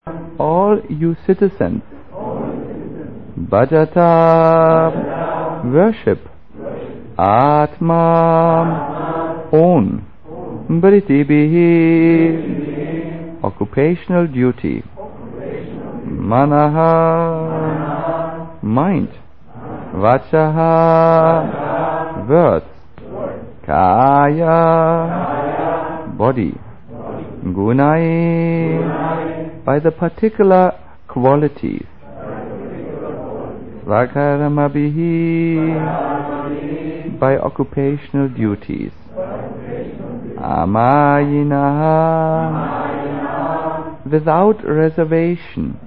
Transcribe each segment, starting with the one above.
all you citizens. Bhajata, worship. Atma, own. Bhritibihi, occupational duty. Manaha, mind. Vachaha, words. Kaya, body. Gunai, by the particular qualities. Svakaramabihi, by occupational duties. Amayinaha, without reservation.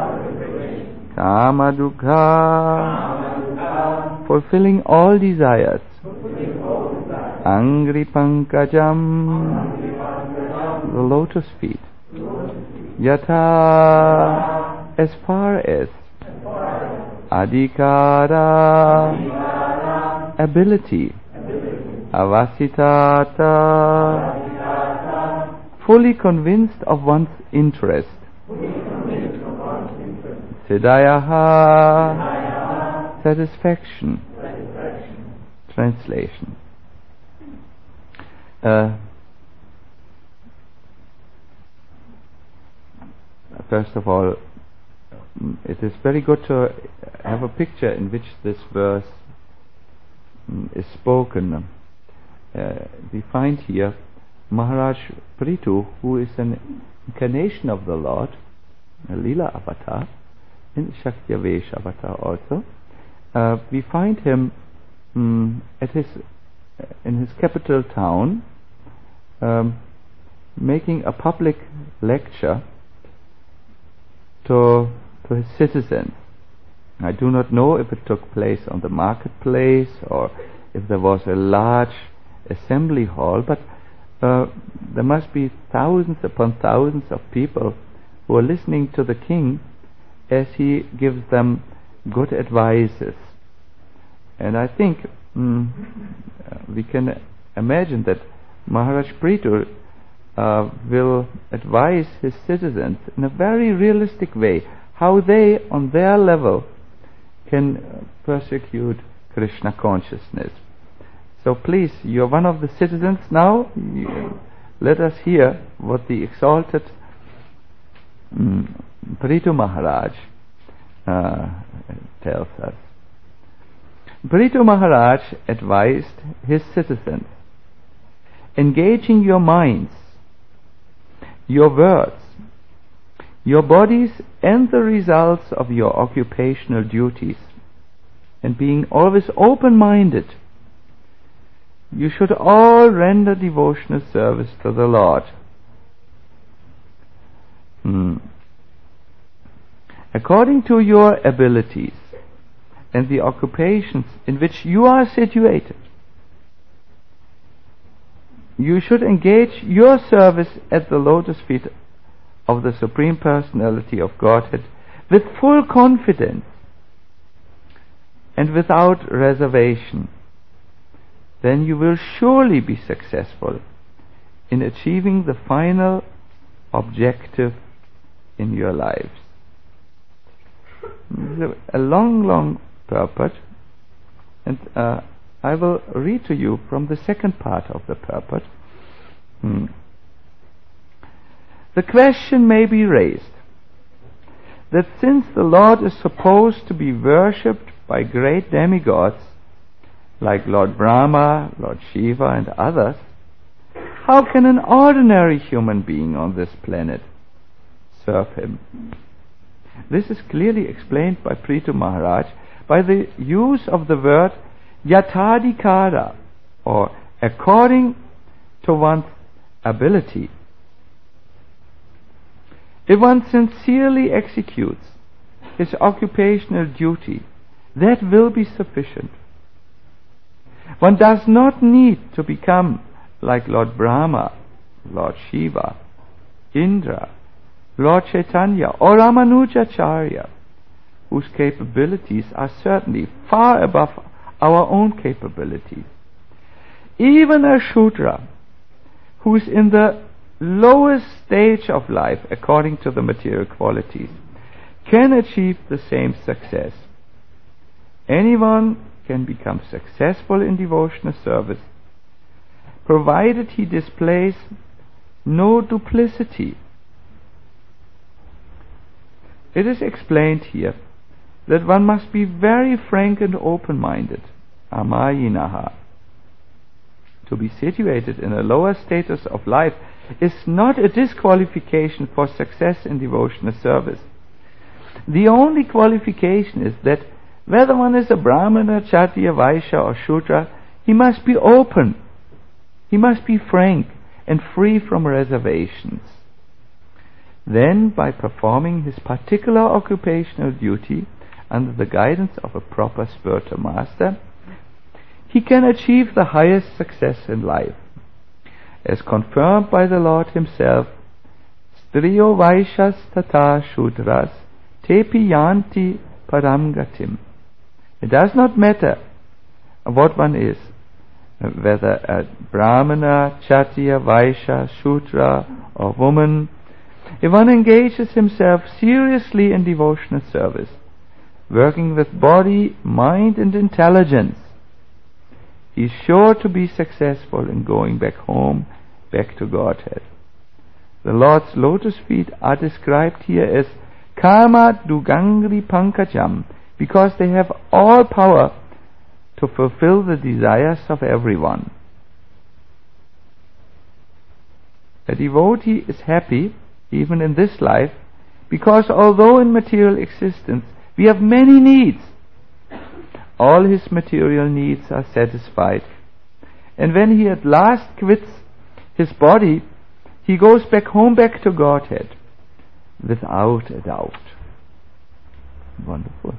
Kamadukha, fulfilling all desires. Angri pankajam, the lotus feet. Yatha, as far as. Adhikara, ability. Avasitata, fully convinced of one's interest. Siddhayaha, satisfaction. Translation. First of all, it is very good to have a picture in which this verse is spoken. We find here Maharaj Prithu, who is an incarnation of the Lord, a Leela avatar, in Shakyavesh avatar also. We find him in his capital town, making a public lecture to his citizens. I do not know if it took place on the marketplace or if there was a large assembly hall, but there must be thousands upon thousands of people who are listening to the king as he gives them good advices. And I think we can imagine that Maharaj Prithu will advise his citizens in a very realistic way how they, on their level, can persecute Krishna consciousness. So please, you are one of the citizens now. Let us hear what the exalted Prithu Maharaj tells us. Prithu Maharaj advised his citizens, engaging your minds, your words, your bodies and the results of your occupational duties, and being always open-minded, you should all render devotional service to the Lord. According to your abilities and the occupations in which you are situated, you should engage your service at the lotus feet of the Supreme Personality of Godhead with full confidence and without reservation. Then you will surely be successful in achieving the final objective in your lives. A long purport, and I will read to you from the second part of the purport. The question may be raised that since the Lord is supposed to be worshipped by great demigods like Lord Brahma, Lord Shiva and others, how can an ordinary human being on this planet serve him? This is clearly explained by Prithu Maharaj by the use of the word yatadhikara, or according to one's ability. If one sincerely executes his occupational duty, that will be sufficient. One does not need to become like Lord Brahma, Lord Shiva, Indra, Lord Chaitanya or Ramanujacharya, whose capabilities are certainly far above our own capabilities. Even a Shudra, who is in the lowest stage of life according to the material qualities can achieve the same success. Anyone can become successful in devotional service provided he displays no duplicity. It is explained here that one must be very frank and open-minded, amayinaha. To be situated in a lower status of life is not a disqualification for success in devotional service. The only qualification is that whether one is a Brahmana, Kshatriya, Vaishya or Shudra, he must be open, he must be frank and free from reservations. Then, by performing his particular occupational duty under the guidance of a proper spiritual master, he can achieve the highest success in life. As confirmed by the Lord himself, Striyo Vaishyas tata Shudras tepi yanti param gatim. It does not matter what one is, whether a Brahmana, Kshatriya, Vaishya, Shudra or woman. If one engages himself seriously in devotional service, working with body, mind and intelligence, he is sure to be successful in going back home, back to Godhead. The Lord's lotus feet are described here as Kama Dugangri Pankajam, because they have all power to fulfill the desires of everyone. A devotee is happy even in this life, because although in material existence we have many needs, all his material needs are satisfied. And when he at last quits his body, he goes back home, back to Godhead, without a doubt. Wonderful.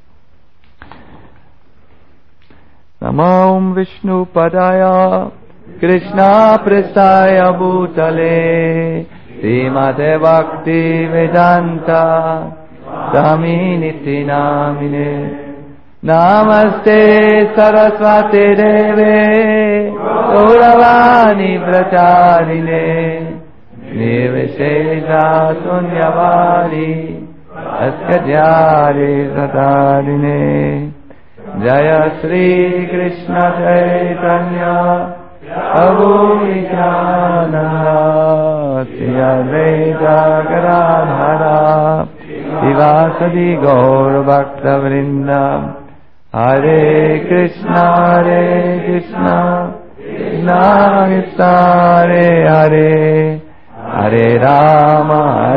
Namam Vishnu Padaya Krishna Prestaya Bhutale Srimate Bhakti Vedanta Swaminiti Namine Namaste Saraswati Deve Gauravani Pracharine Nirvishesha Sunyavadi Askadyari Satarine Jaya Sri Krishna Chaitanya Prabhu Nityananda Sri Advaita Gadadhara Sivasadi Gaur Bhakta Vrinda Hare Krishna Krishna Krishna Hare Hare Hare Rama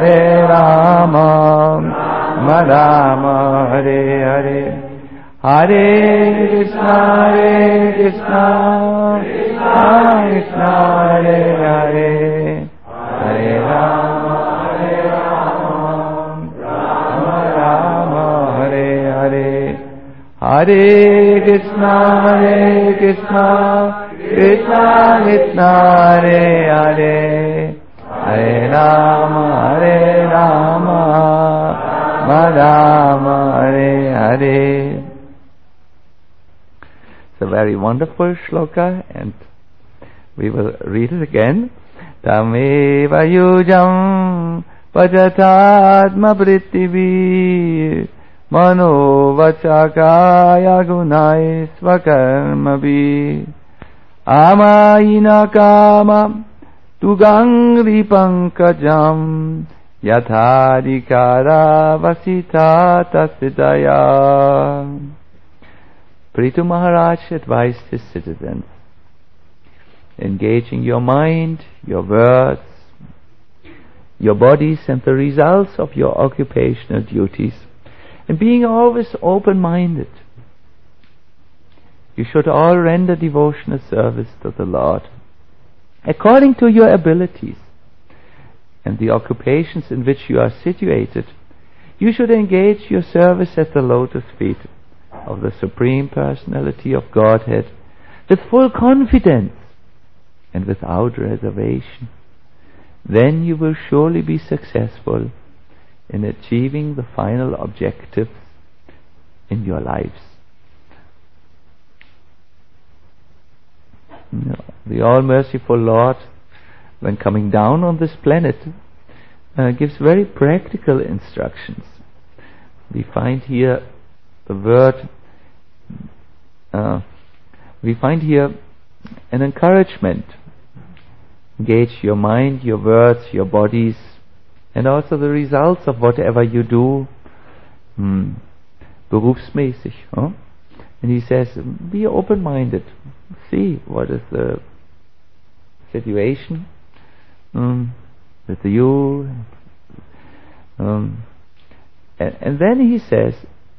Rama Rama Hare Hare Hare Krishna Krishna Krishna Hare Hare Hare Rama Rama Hare Hare Hare Krishna Krishna Krishna Krishna Hare Hare Hare Rama Rama Hare Hare. It's a very wonderful shloka, and we will read it again. Tameva yujam vajatadma prithivi mano vachakaya gunai svakarmavi amayina kama tugangri pankajam yathadikara vasita tasidaya. Prithu Maharaj advised his citizens, engaging your mind, your words, your bodies and the results of your occupational duties, and being always open-minded. You should all render devotional service to the Lord according to your abilities and the occupations in which you are situated. You should engage your service at the lotus feet of the Supreme Personality of Godhead with full confidence and without reservation. Then you will surely be successful in achieving the final objectives in your lives. The All-Merciful Lord when coming down on this planet, gives very practical instructions. We find here the word, we find here an encouragement. Engage your mind, your words, your bodies, and also the results of whatever you do, berufsmäßig. And he says, be open-minded. See what is the situation with you. And then he says,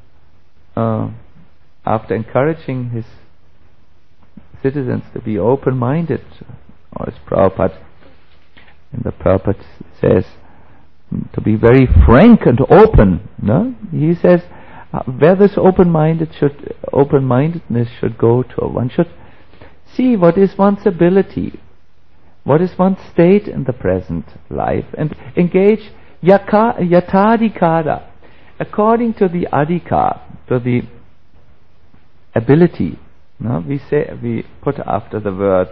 after encouraging his citizens to be open-minded, or as Prabhupada, and the Prabhupada says, to be very frank and open. No? He says, where this open-mindedness should go to, one should see what is one's ability, what is one's state in the present life, and engage yatadikara, according to the adhikar, to the ability. No? We put after the word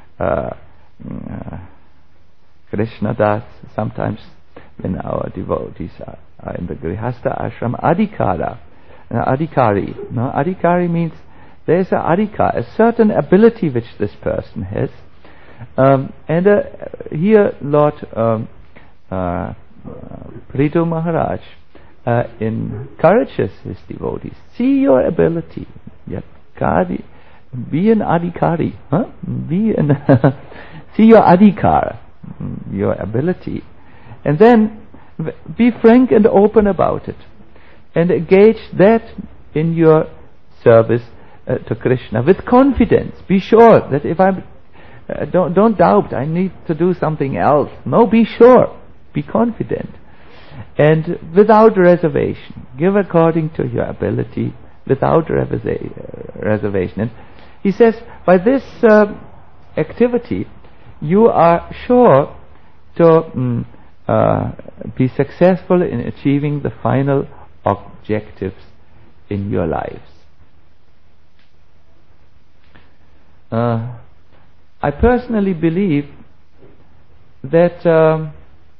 Krishna Das, sometimes when our devotees are in the Grihastha ashram, adhikara, adhikari. No? Adhikari means there is a adhikar, a certain ability which this person has. Here Lord Prithu Maharaj encourages his devotees. See your ability. Be an adhikari. See your adhikar, your ability. And then be frank and open about it. And engage that in your service to Krishna with confidence. Be sure that if I'm... don't doubt, I need to do something else. No, be sure. Be confident. And without reservation. Give according to your ability, without reservation. And he says, by this activity, you are sure to be successful in achieving the final objectives in your lives. I personally believe that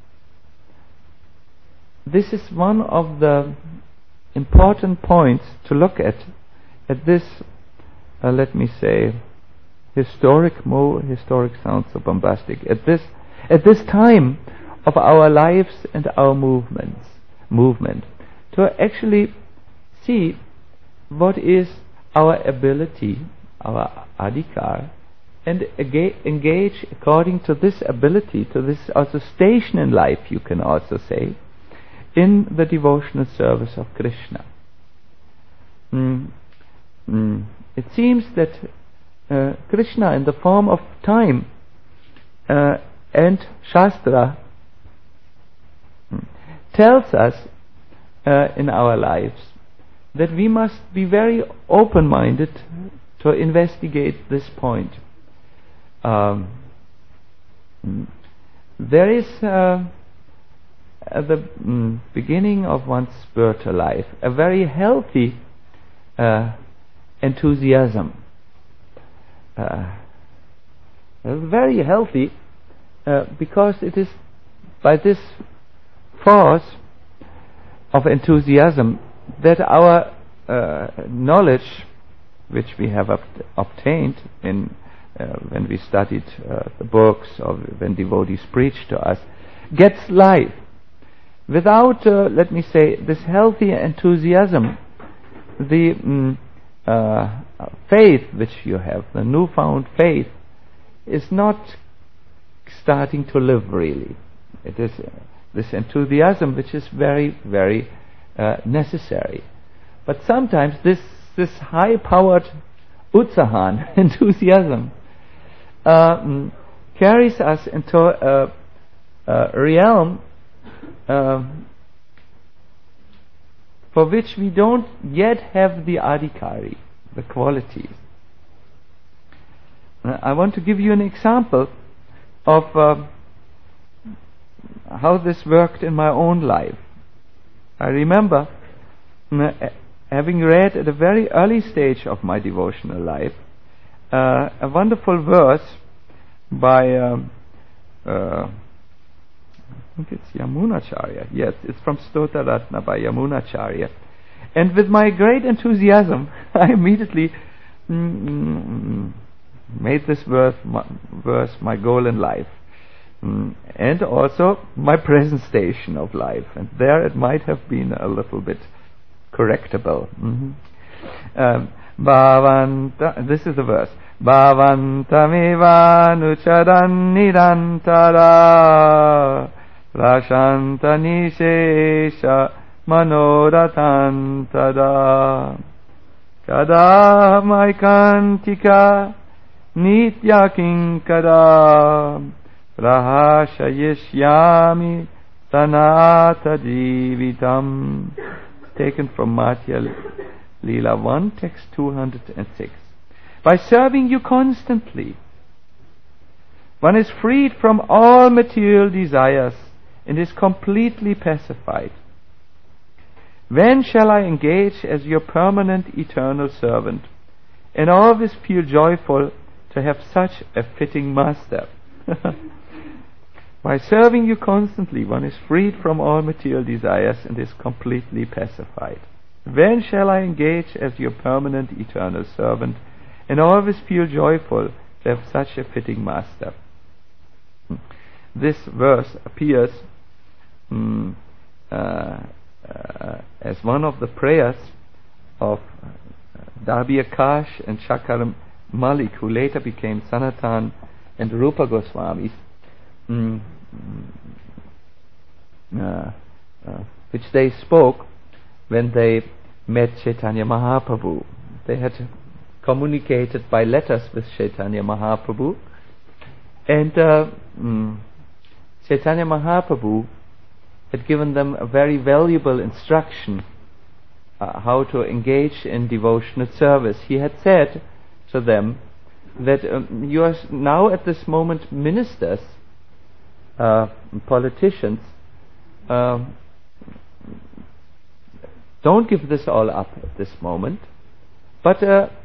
this is one of the important points to look at this, let me say, historic sounds so bombastic, at this time of our lives and our movement, to actually see what is our ability, our adhikar, and engage according to this ability, to this also station in life, you can also say, in the devotional service of Krishna. It seems that Krishna, in the form of time and Shastra, tells us in our lives that we must be very open-minded to investigate this point. There is at the beginning of one's spiritual life a very healthy enthusiasm. Very healthy because it is by this force of enthusiasm that our knowledge, which we have obtained in when we studied the books or when devotees preach to us, gets life. Without, let me say, this healthy enthusiasm, the faith which you have, the newfound faith, is not starting to live really. It is this enthusiasm which is very, very necessary. But sometimes this high-powered utsahan, enthusiasm, carries us into a realm for which we don't yet have the adhikari, the qualities. I want to give you an example of how this worked in my own life. I remember having read at a very early stage of my devotional life a wonderful verse by I think it's Yamunacharya. Yes, it's from Stota Ratna by Yamunacharya. And with my great enthusiasm, I immediately made this verse my goal in life. And also my present station of life. And there it might have been a little bit correctable. This is the verse. Bhavantameva nucharan nirantara rashanta nishesha manoratantada kada maikantika nitya kinkara rahashayishyami tanata jivitam. Taken from Madhya Leela 1, text 206. By serving you constantly, one is freed from all material desires and is completely pacified. When shall I engage as your permanent eternal servant, and always feel joyful to have such a fitting master? By serving you constantly, one is freed from all material desires and is completely pacified. When shall I engage as your permanent eternal servant, and always feel joyful to have such a fitting master? This verse appears as one of the prayers of Dabi Akash and Shakar Malik, who later became Sanatan and Rupa Goswamis, which they spoke when they met Chaitanya Mahaprabhu. They had communicated by letters with Chaitanya Mahaprabhu, and Chaitanya Mahaprabhu had given them a very valuable instruction how to engage in devotional service. He had said to them that you are now at this moment ministers, politicians, don't give this all up at this moment, but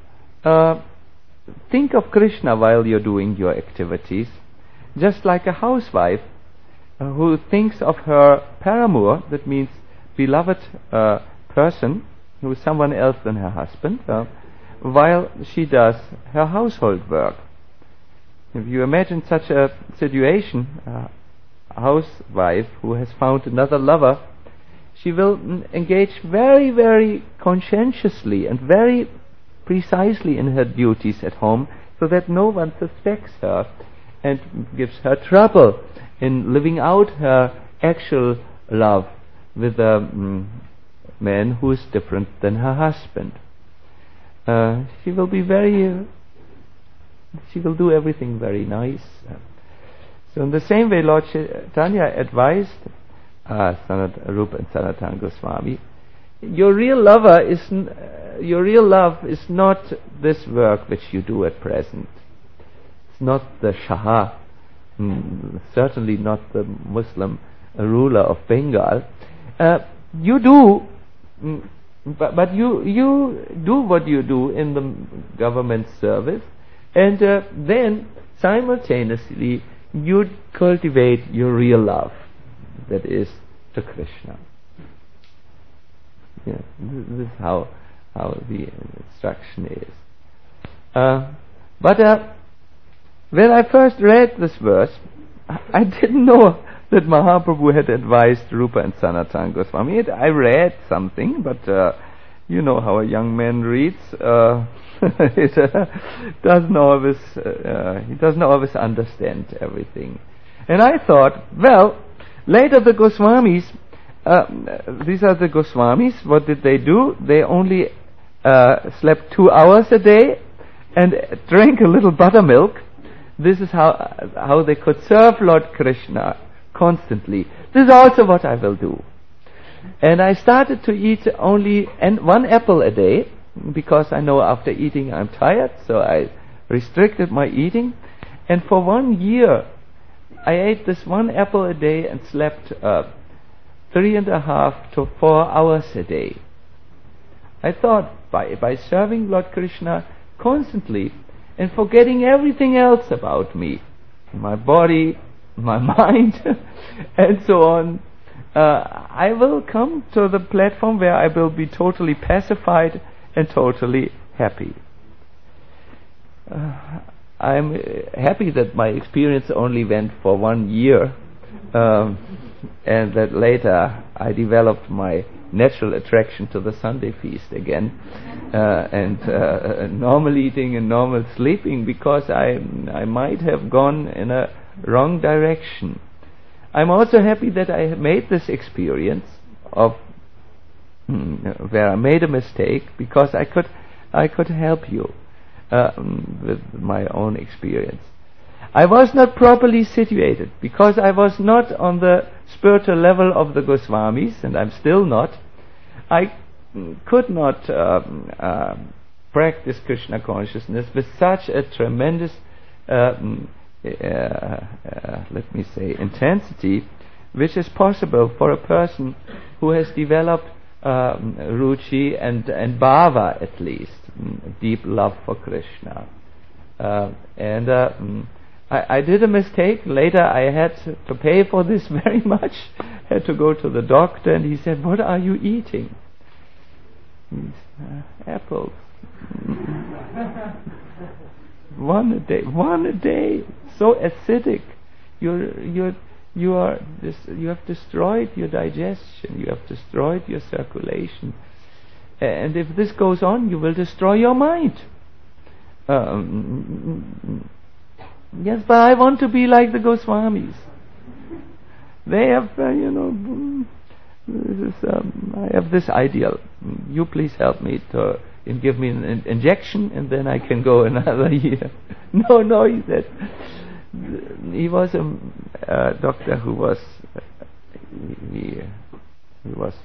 think of Krishna while you're doing your activities, just like a housewife who thinks of her paramour, that means beloved person, who is someone else than her husband, while she does her household work. If you imagine such a situation, a housewife who has found another lover, she will engage very, very conscientiously and very precisely in her duties at home, so that no one suspects her and gives her trouble in living out her actual love with a man who is different than her husband. She will be she will do everything very nice. So in the same way, Lord Chaitanya advised Rupa and Sanatana Goswami, your real love is not this work which you do at present. It's not the Shah, certainly not the Muslim ruler of Bengal. You do, but you do what you do in the government service, and then simultaneously you cultivate your real love, that is to Krishna. Yeah, this is how the instruction is. But when I first read this verse, I didn't know that Mahaprabhu had advised Rupa and Sanatana Goswami. I read something, but you know how a young man reads. He doesn't always understand everything. And I thought, well, later the Goswamis, these are the Goswamis, what did they do? They only slept 2 hours a day and drank a little buttermilk. This is how they could serve Lord Krishna constantly. This is also what I will do. And I started to eat only 1 apple a day, because I know after eating I'm tired, so I restricted my eating. And for 1 year I ate this 1 apple a day and slept 3.5 to 4 hours a day. I thought by serving Lord Krishna constantly and forgetting everything else about me, my body, my mind, and so on, I will come to the platform where I will be totally pacified and totally happy. I'm happy that my experience only went for 1 year, and that later I developed my natural attraction to the Sunday feast again, and normal eating and normal sleeping, because I might have gone in a wrong direction. I'm also happy that I have made this experience of where I made a mistake, because I could help you with my own experience. I was not properly situated because I was not on the spiritual level of the Goswamis, and I'm still not. I could not practice Krishna consciousness with such a tremendous let me say, intensity, which is possible for a person who has developed ruchi and bhava, at least, deep love for Krishna. I did a mistake. Later I had to pay for this very much. Had to go to the doctor, and he said, "What are you eating?" Apples. One a day. So acidic. You have destroyed your digestion. You have destroyed your circulation. And if this goes on, you will destroy your mind. Yes, but I want to be like the Goswamis. They have, I have this ideal. You please help me and give me an injection, and then I can go another year. No, he said. He was a doctor who was, he was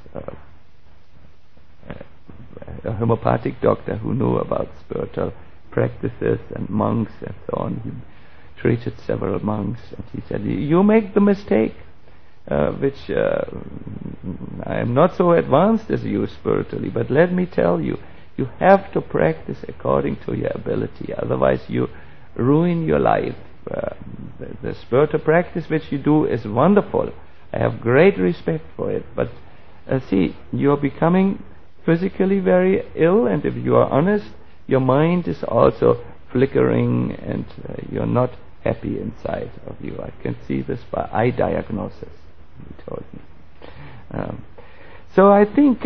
a homeopathic doctor who knew about spiritual practices and monks and so on. He treated several monks, and he said, "You make the mistake, which I am not so advanced as you spiritually, but let me tell you, you have to practice according to your ability, otherwise you ruin your life. The spiritual practice which you do is wonderful. I have great respect for it, but see, you are becoming physically very ill, and if you are honest, your mind is also flickering, and you're not happy inside of you. I can see this by eye diagnosis," he told me. So I think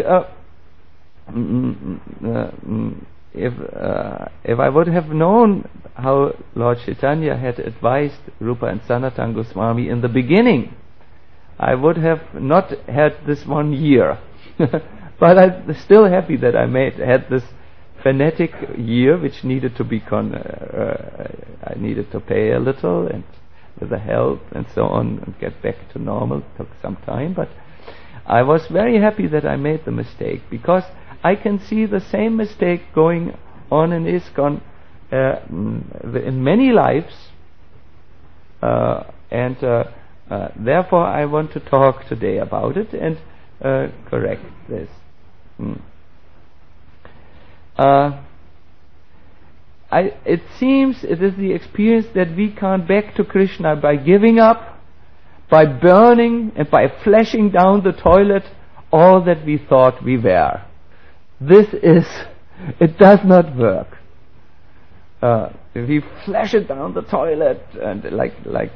if I would have known how Lord Chaitanya had advised Rupa and Sanatana Goswami in the beginning, I would have not had this 1 year. But I'm still happy that I had this fanatic year, which needed to be I needed to pay a little, and with the help and so on, and get back to normal. It took some time, but I was very happy that I made the mistake, because I can see the same mistake going on in ISKCON in many lives, and therefore I want to talk today about it and correct this. It seems it is the experience that we come back to Krishna by giving up, by burning, and by flashing down the toilet all that we thought we were. It does not work. If we flash it down the toilet, and like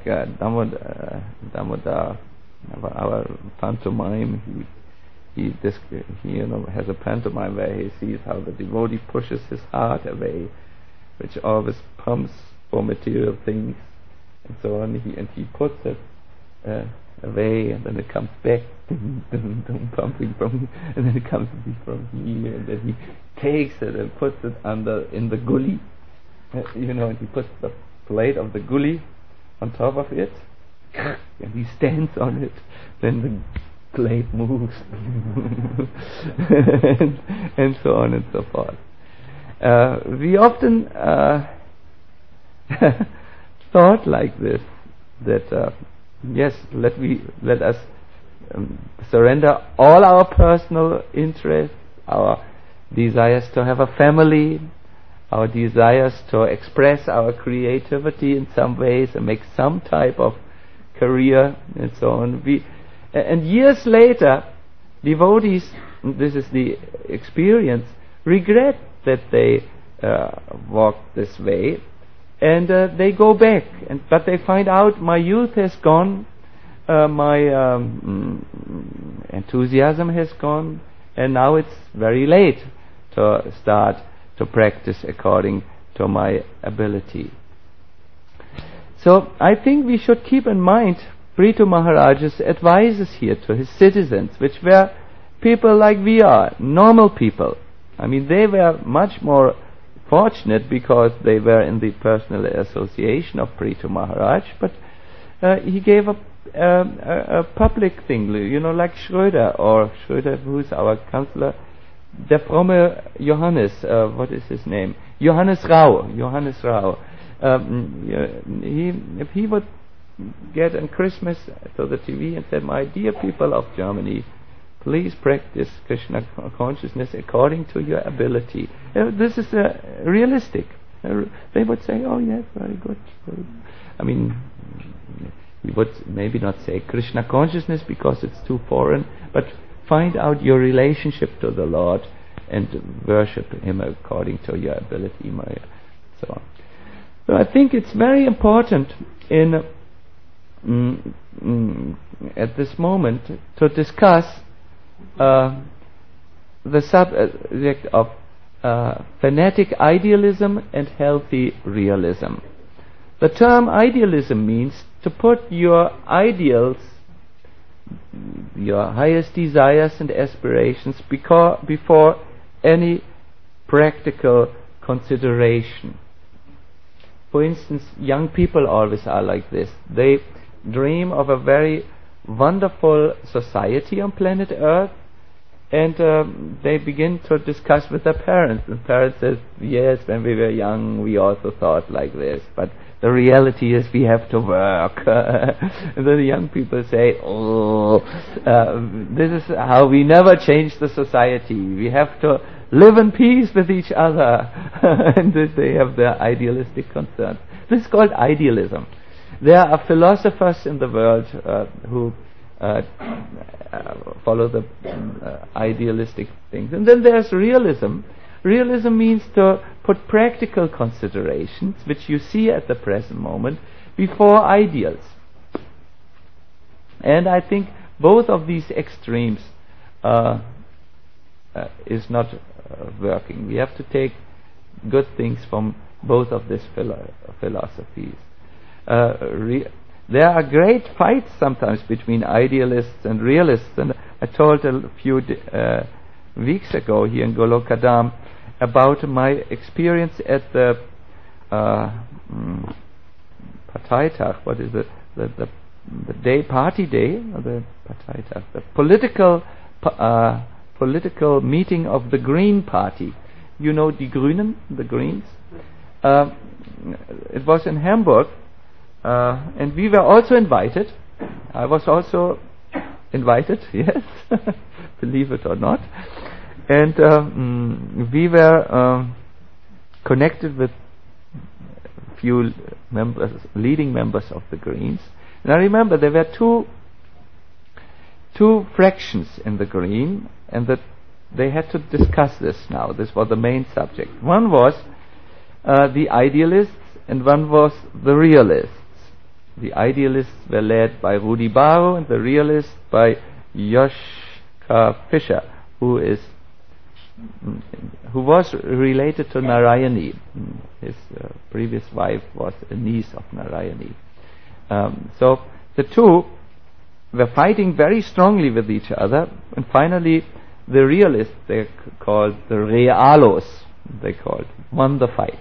Damodar, our pantomime, he has a pantomime where he sees how the devotee pushes his heart away, which always pumps for material things and so on, and he puts it away, and then it comes back, pumping from, and then it comes from here, and then he takes it and puts it in the gully, and he puts the plate of the gully on top of it, and he stands on it, then the plate moves, and so on and so forth. We often thought like this, that yes, let us surrender all our personal interests, our desires to have a family, our desires to express our creativity in some ways and make some type of career and so on. And years later, devotees, this is the experience, regret that they walked this way, and they go back, but they find out my youth has gone, my enthusiasm has gone, and now it's very late to start to practice according to my ability. So I think we should keep in mind Prithu Maharaj's advices here to his citizens, which were people like we are, normal people. I mean, they were much more fortunate because they were in the personal association of Prithu Maharaj, but he gave a public thing, like Schröder, who's our counselor, der fromme Johannes, what is his name? Johannes Rau. If he would get on Christmas to the TV and said, my dear people of Germany, please practice Krishna consciousness according to your ability. This is realistic. They would say, oh yes, very good. I mean, he would maybe not say Krishna consciousness because it's too foreign, but find out your relationship to the Lord and worship Him according to your ability, so on. So I think it's very important at this moment to discuss the subject of fanatic idealism and healthy realism. The term idealism means to put your ideals, your highest desires and aspirations before any practical consideration. For instance, young people always are like this. They dream of a very wonderful society on planet Earth, and they begin to discuss with their parents. The parents says, yes, when we were young we also thought like this, but the reality is we have to work. And then the young people say, this is how we never change the society. We have to live in peace with each other. And they have their idealistic concerns. This is called idealism. There are philosophers in the world who follow the idealistic things. And then there's realism. Realism means to put practical considerations, which you see at the present moment, before ideals. And I think both of these extremes is not working. We have to take good things from both of these philosophies. There are great fights sometimes between idealists and realists, and I told a few weeks ago here in Golokadam about my experience at the Parteitag. What is it? The day, party day, or the Parteitag, the political meeting of the Green Party. You know Die Grünen, the Greens. It was in Hamburg. And we were also invited. I was also invited, yes, believe it or not. And we were connected with few leading members of the Greens. And I remember there were two fractions in the Green, and that they had to discuss this now. This was the main subject. One was the idealists, and one was the realists. The idealists were led by Rudi Barrow, and the realists by Joschka Fischer, who was related to Narayani. His previous wife was a niece of Narayani. So the two were fighting very strongly with each other, and finally the realists, they called the realos, won the fight.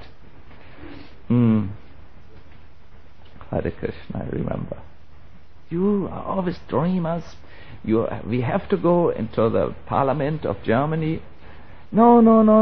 Hare Krishna, I remember. You are always dreamers. We have to go into the parliament of Germany. No,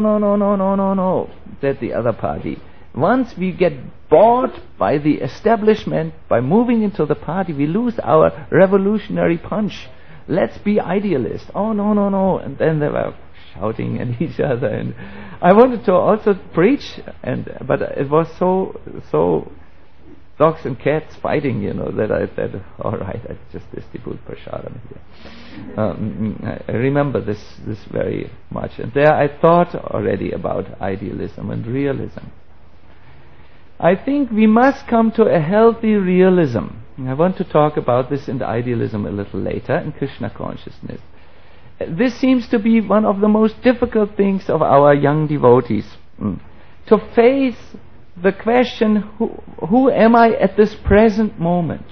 said the other party. Once we get bought by the establishment, by moving into the party, we lose our revolutionary punch. Let's be idealists. Oh, no. And then they were shouting at each other. And I wanted to also preach, but it was so dogs and cats fighting, that I said, all right, I just distribute prasadam here. I remember this very much. And there I thought already about idealism and realism. I think we must come to a healthy realism. I want to talk about this in the idealism a little later, in Krishna consciousness. This seems to be one of the most difficult things of our young devotees. To face the question, who am I at this present moment?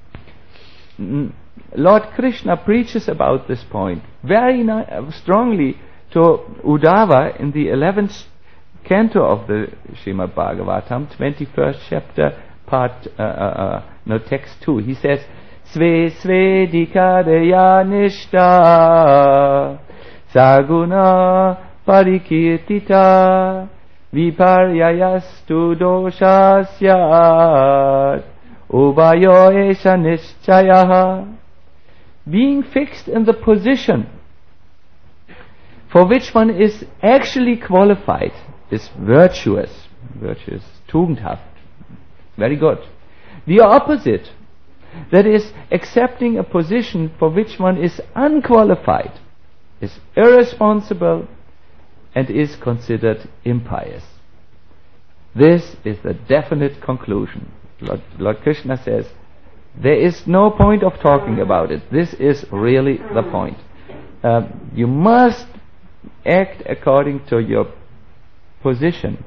Lord Krishna preaches about this point very strongly to Uddhava in the 11th canto of the Srimad Bhagavatam, 21st chapter, text 2. He says, Sve dikadeya nishta saguna parikirtita viparyayastu doshasyat ubayo esha nishchayaha. Being fixed in the position for which one is actually qualified is virtuous, tugendhaft, very good. The opposite, that is, accepting a position for which one is unqualified, is irresponsible and is considered impious. This is the definite conclusion. Lord Krishna says, there is no point of talking about it. This is really the point. You must act according to your position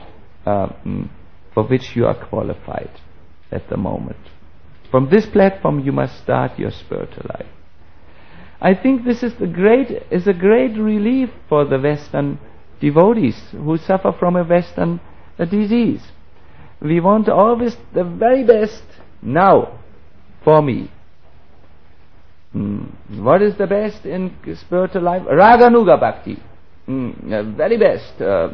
for which you are qualified at the moment. From this platform you must start your spiritual life. I think this is a great relief for the Western devotees who suffer from a Western disease. We want always the very best now for me. What is the best in spiritual life? Raganuga Bhakti. Very best.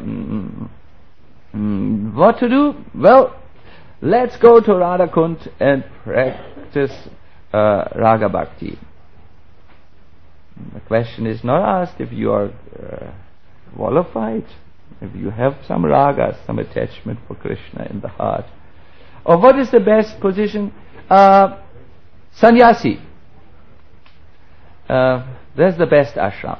What to do? Well, let's go to Radhakund and practice Raga Bhakti. The question is not asked if you are qualified, if you have some ragas, some attachment for Krishna in the heart. Or what is the best position? Sannyasi. That's the best ashram.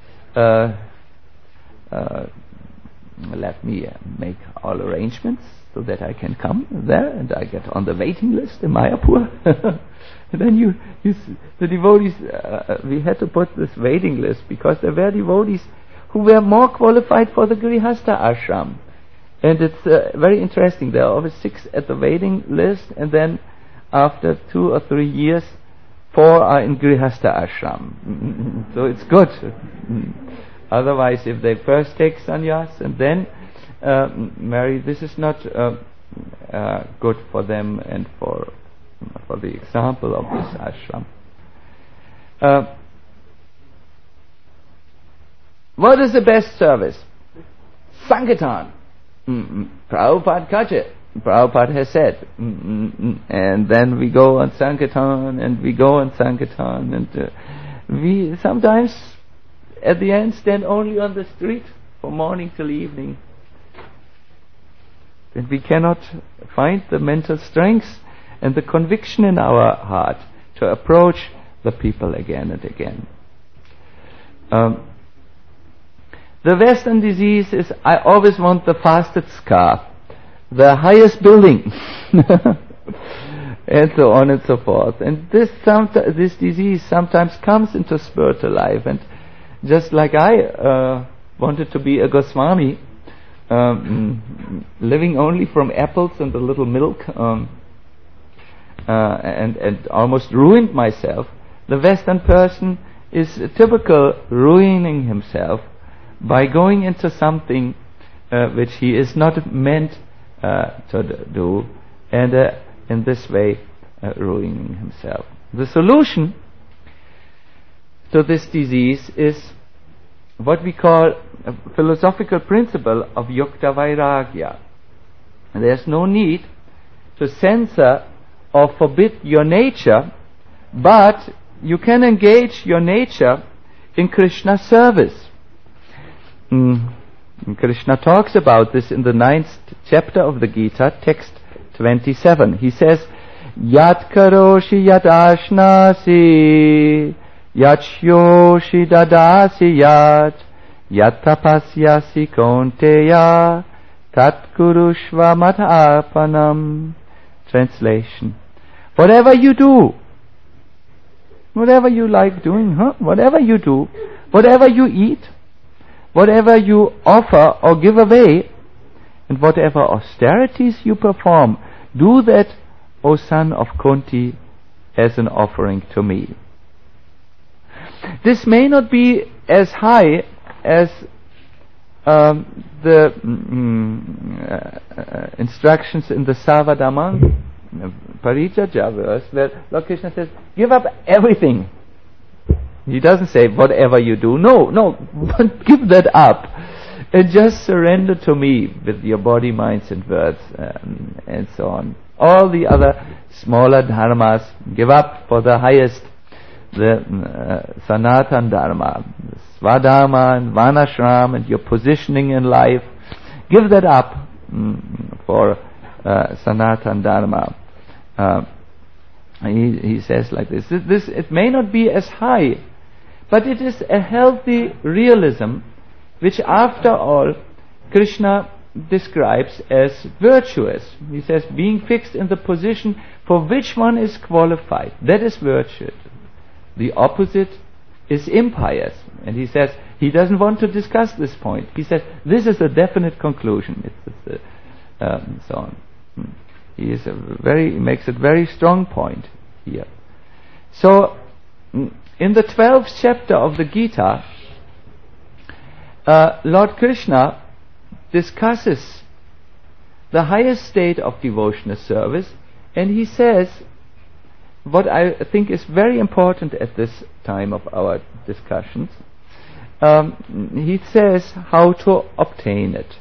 Let me make all arrangements so that I can come there and I get on the waiting list in Mayapur. And then the devotees, we had to put this waiting list because there were devotees who were more qualified for the Grihastha ashram. And it's very interesting. There are always 6 at the waiting list, and then after 2 or 3 years, 4 are in Grihastha ashram. So it's good. Otherwise, if they first take sannyas and then marry, this is not good for them and for the example of this ashram. What is the best service? Sankirtan. Prabhupada Kache. Prabhupada has said. And then we go on Sankirtan and we go on Sankirtan and we sometimes at the end stand only on the street from morning till evening. And we cannot find the mental strength and the conviction in our heart to approach the people again and again. The Western disease is, I always want the fastest car, the highest building, and so on and so forth. And this disease sometimes comes into spiritual life. And just like I wanted to be a Goswami, living only from apples and a little milk, and almost ruined myself, the Western person is typical ruining himself by going into something which he is not meant to do, and in this way ruining himself. The solution to this disease is what we call a philosophical principle of Yukta Vairagya. There's no need to censor or forbid your nature, but you can engage your nature in Krishna service. Krishna talks about this in the 9th chapter of the Gita, text 27. He says, Yat karoshi yat ashnasi, yat shyoshi dadasi yat, yat tapasyasi konteya, tat kurushva matapanam. Translation. Whatever you do, whatever you like doing, whatever you do, whatever you eat, whatever you offer or give away, and whatever austerities you perform, do that, O son of Kunti, as an offering to me. This may not be as high as the instructions in the Savadhamma Parijaja verse, where Lord Krishna says, give up everything. He doesn't say whatever you do. No, but give that up and just surrender to me with your body, minds and words, and so on. All the other smaller dharmas give up for the highest, the Sanatan Dharma, Svadharma and Varnashram, and your positioning in life. Give that up for Sanatan Dharma. He says like this. This it may not be as high, but it is a healthy realism, which after all Krishna describes as virtuous. He says, being fixed in the position for which one is qualified, that is virtue. The opposite is impious. And he says he doesn't want to discuss this point. He says this is a definite conclusion. So on. He makes a very strong point here. So in the 12th chapter of the Gita, Lord Krishna discusses the highest state of devotional service, and he says what I think is very important at this time of our discussions. He says how to obtain it.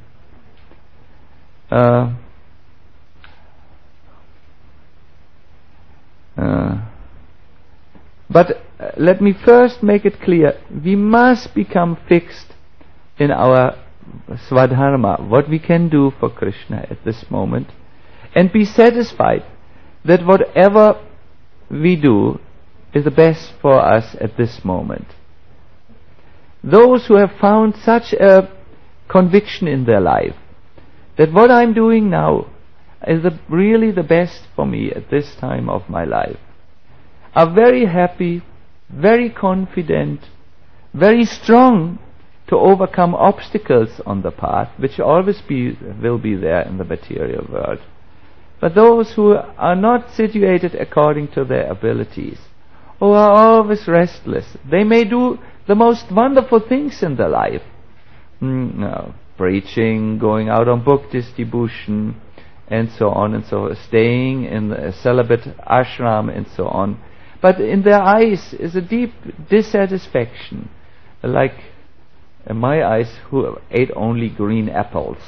But let me first make it clear, we must become fixed in our Swadharma, what we can do for Krishna at this moment, and be satisfied that whatever we do is the best for us at this moment. Those who have found such a conviction in their life, that what I'm doing now is really the best for me at this time of my life, are very happy, very confident, very strong to overcome obstacles on the path, which always will be there in the material world. But those who are not situated according to their abilities, who are always restless, they may do the most wonderful things in their life. Preaching, going out on book distribution, and so on and so on, staying in a celibate ashram and so on. But in their eyes is a deep dissatisfaction, like in my eyes, who ate only green apples.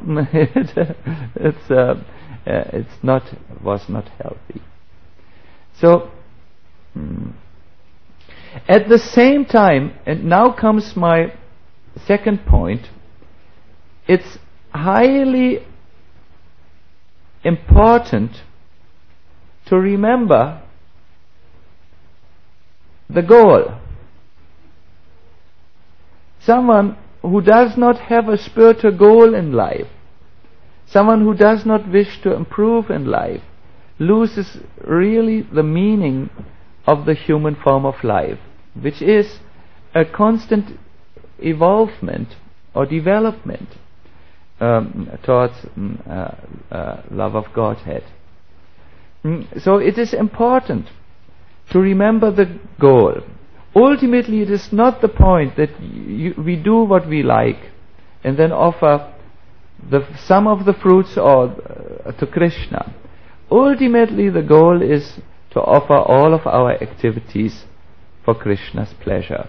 Was not healthy. So, at the same time, and now comes my second point, it's highly important to remember the goal. Someone who does not have a spiritual goal in life, someone who does not wish to improve in life, loses really the meaning of the human form of life, which is a constant evolvement or development towards love of Godhead. So it is important to remember the goal. Ultimately, it is not the point that we do what we like and then offer some of the fruits to Krishna. Ultimately, the goal is to offer all of our activities for Krishna's pleasure.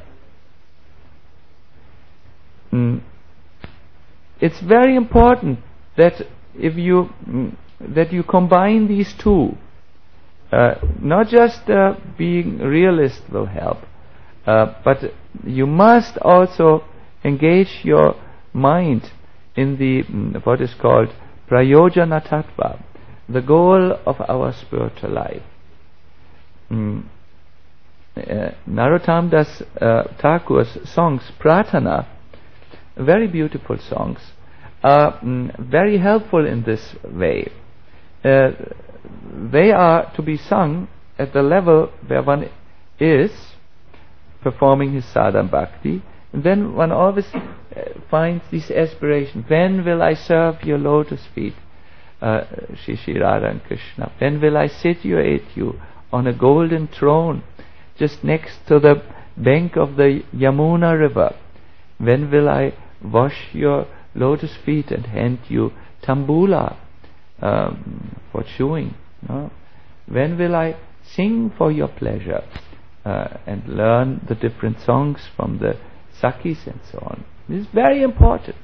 It's very important that that you combine these two. Not just being realist will help, but you must also engage your mind in the what is called prayojana tattva, the goal of our spiritual life. Narottam Das Thakur's songs, Pratana, very beautiful songs, are very helpful in this way. They are to be sung at the level where one is performing his sadhana bhakti, and then one always finds this aspiration: when will I serve your lotus feet, Shri Radha and Krishna? When will I situate you on a golden throne just next to the bank of the Yamuna river? When will I wash your lotus feet and hand you tambula for chewing? No? When will I sing for your pleasure and learn the different songs from the Sakhis and so on? This is very important.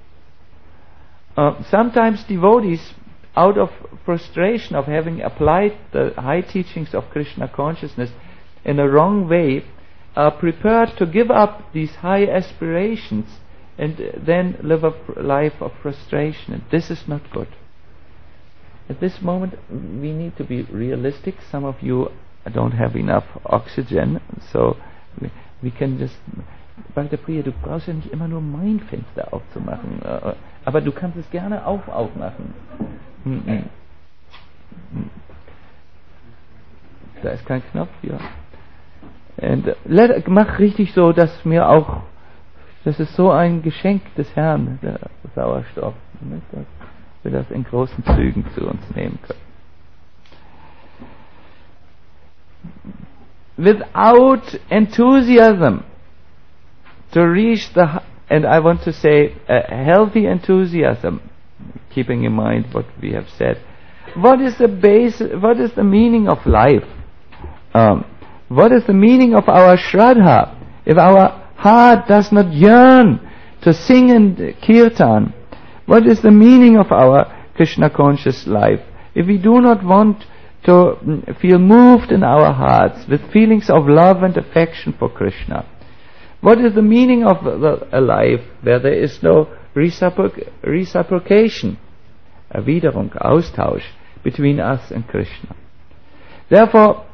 Sometimes devotees, out of frustration of having applied the high teachings of Krishna consciousness in a wrong way, are prepared to give up these high aspirations and then live a life of frustration. And this is not good. At this moment we need to be realistic. Some of you don't have enough oxygen, so we can just... Bhakta Priya, du brauchst ja nicht immer nur mein Fenster aufzumachen, aber du kannst es gerne aufmachen. Da ist kein Knopf, ja. Und mach richtig so, dass mir auch, das ist so ein Geschenk des Herrn, der Sauerstoff, dass wir das in großen Zügen zu uns nehmen können. Without enthusiasm to reach and I want to say a healthy enthusiasm, keeping in mind what we have said. What is the meaning of life? What is the meaning of our Shraddha? If our heart does not yearn to sing in kirtan, what is the meaning of our Krishna conscious life? If we do not want to feel moved in our hearts with feelings of love and affection for Krishna, what is the meaning of a life where there is no reciprocation, Erwiderung, Austausch between us and Krishna? Therefore,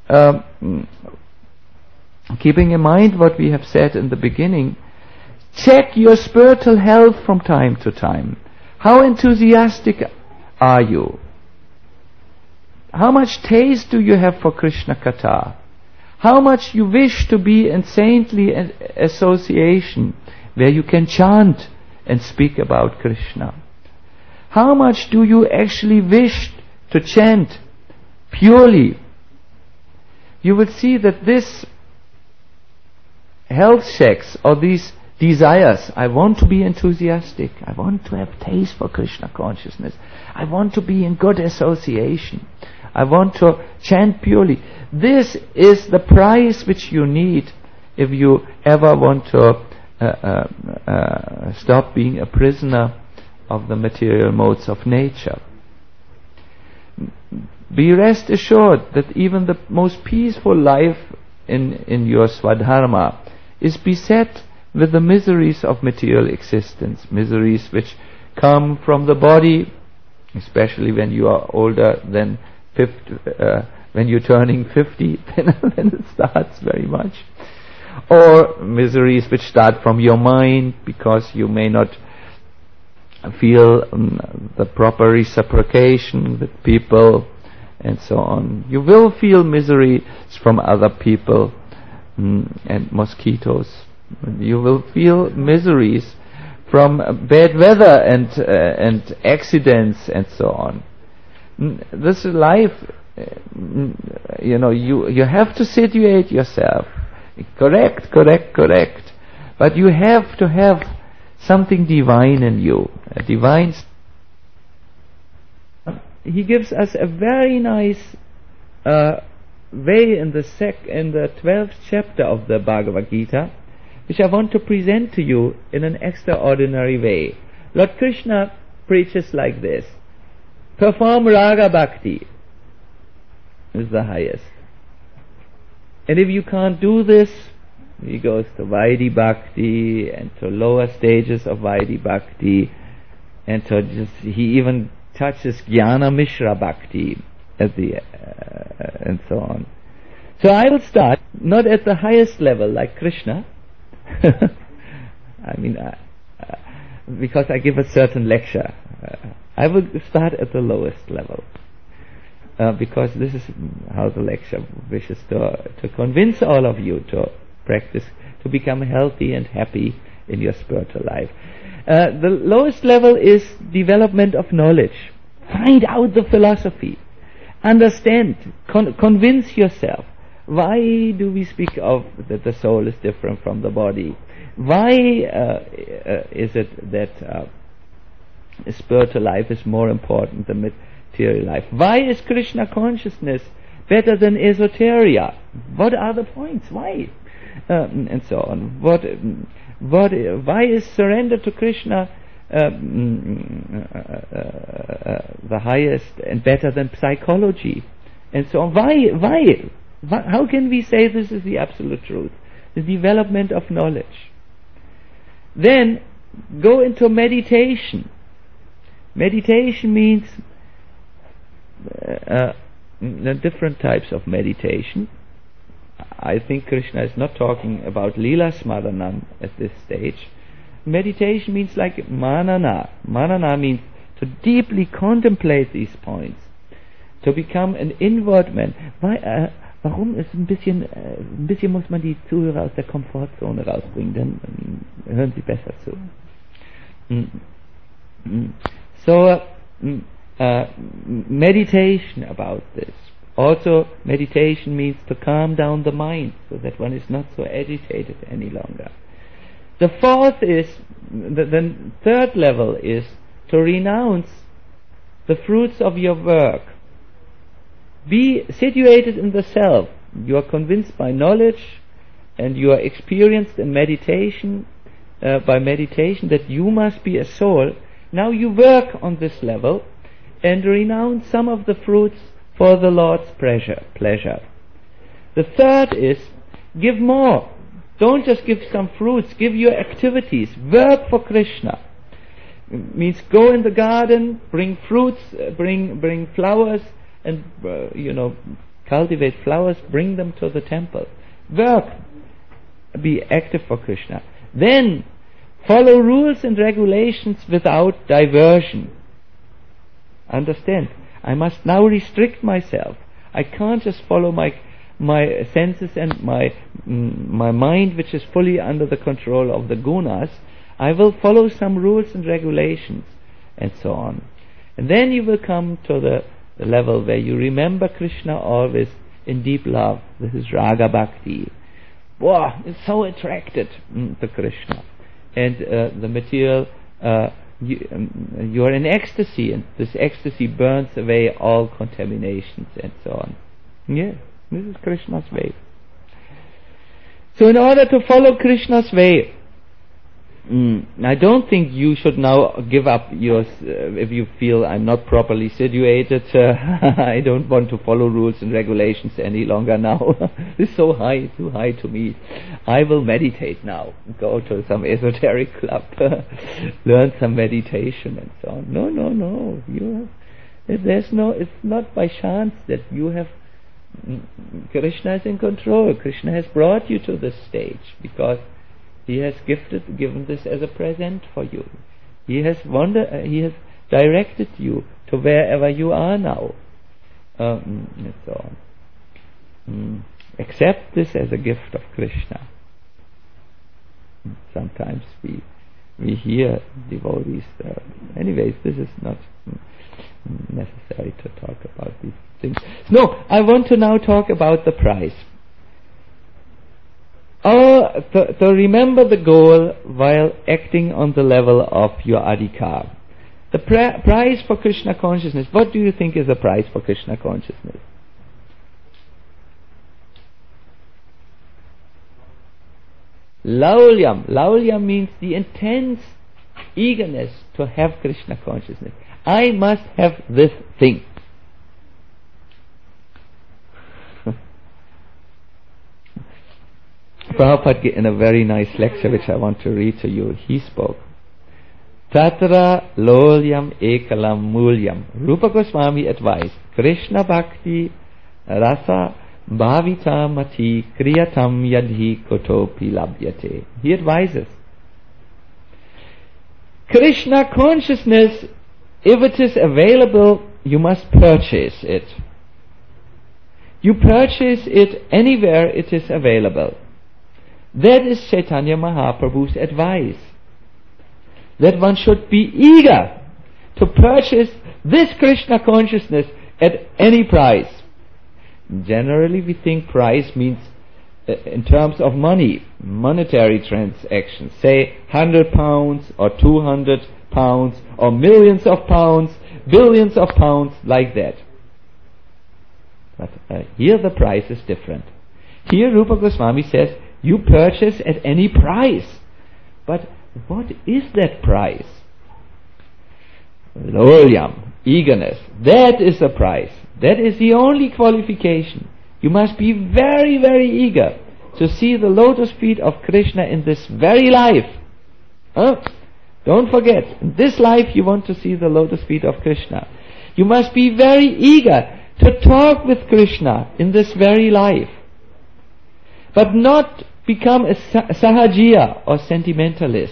keeping in mind what we have said in the beginning, check your spiritual health from time to time. How enthusiastic are you? How much taste do you have for Krishna Katha? How much you wish to be in saintly association where you can chant and speak about Krishna? How much do you actually wish to chant purely? You will see that this health checks or these desires, I want to be enthusiastic, I want to have taste for Krishna consciousness, I want to be in good association, I want to chant purely. This is the price which you need if you ever want to stop being a prisoner of the material modes of nature. Be rest assured that even the most peaceful life in your Swadharma is beset with the miseries of material existence, miseries which come from the body, especially when you are older than 50, when you're turning 50, then it starts very much. Or miseries which start from your mind because you may not feel the proper reciprocation with people and so on. You will feel miseries from other people and mosquitoes. You will feel miseries from bad weather and accidents and so on. This life, you have to situate yourself. Correct. But you have to have something divine in you. A divine. He gives us a very nice way in the 12th chapter of the Bhagavad Gita, which I want to present to you in an extraordinary way. Lord Krishna preaches like this: perform Raga Bhakti is the highest. And if you can't do this, he goes to Vaidhi Bhakti and to lower stages of Vaidhi Bhakti, and he even touches Jnana Mishra Bhakti at the and so on. So I will start not at the highest level like Krishna. I mean, because I give a certain lecture, I will start at the lowest level. Because this is how the lecture wishes to convince all of you to practice, to become healthy and happy in your spiritual life. The lowest level is development of knowledge. Find out the philosophy. Understand. Convince yourself. Why do we speak of that the soul is different from the body? Why is it that spiritual life is more important than material life? Why is Krishna consciousness better than esoteria? What are the points? Why? And so on. Why is surrender to Krishna the highest and better than psychology? And so on. Why? How can we say this is the absolute truth? The development of knowledge. Then go into meditation. Meditation means different types of meditation. I think Krishna is not talking about Lila Smaranam at this stage. Meditation means like manana. Manana means to deeply contemplate these points, to become an inward man. Warum ist ein bisschen muss man die Zuhörer aus der Komfortzone rausbringen, dann hören sie besser zu. So meditation about this. Also, meditation means to calm down the mind so that one is not so agitated any longer. The fourth is, the third level is to renounce the fruits of your work. Be situated in the self. You are convinced by knowledge and you are experienced in meditation, by meditation, that you must be a soul. Now you work on this level and renounce some of the fruits for the Lord's pleasure. The third is, give more. Don't just give some fruits, give your activities. Work for Krishna. It means go in the garden, bring fruits, bring flowers, and cultivate flowers, bring them to the temple. Work. Be active for Krishna. Then follow rules and regulations without diversion. Understand? I must now restrict myself. I can't just follow my senses and my mind, which is fully under the control of the gunas. I will follow some rules and regulations, and so on. And then you will come to the level where you remember Krishna always in deep love. This is Raga Bhakti. Wow, it's so attracted to Krishna. And the material, you are in ecstasy, and this ecstasy burns away all contaminations and so on. Yes, this is Krishna's way. So in order to follow Krishna's way, I don't think you should now give up yours if you feel I'm not properly situated. I don't want to follow rules and regulations any longer now. It's so high, too high to me. I will meditate now. Go to some esoteric club, learn some meditation and so on. No. It's not by chance that you have. Krishna is in control. Krishna has brought you to this stage because He has given this as a present for you. He has directed you to wherever you are now. And so on. Accept this as a gift of Krishna. Sometimes we hear devotees. Anyways, this is not necessary to talk about these things. No, I want to now talk about the price. To remember the goal while acting on the level of your adhikar. The price for Krishna consciousness. What do you think is the price for Krishna consciousness? Laulyam. Laulyam means the intense eagerness to have Krishna consciousness. I must have this thing. Prabhupada, in a very nice lecture which I want to read to you, he spoke Tatra lolyam ekalam mulyam. Rupa Goswami advised, Krishna bhakti rasa bhavita mati kriyatam yadhi kotopi labhyate. He advises, Krishna consciousness, if it is available, you must purchase it. You purchase it anywhere it is available. That is Chaitanya Mahaprabhu's advice. That one should be eager to purchase this Krishna consciousness at any price. Generally we think price means in terms of money, monetary transactions. Say £100 or £200 or millions of pounds, billions of pounds, like that. But here the price is different. Here Rupa Goswami says, you purchase at any price. But what is that price? Lolyam, eagerness. That is the price. That is the only qualification. You must be very, very eager to see the lotus feet of Krishna in this very life. Don't forget, in this life you want to see the lotus feet of Krishna. You must be very eager to talk with Krishna in this very life. But not become a sahajiya or sentimentalist.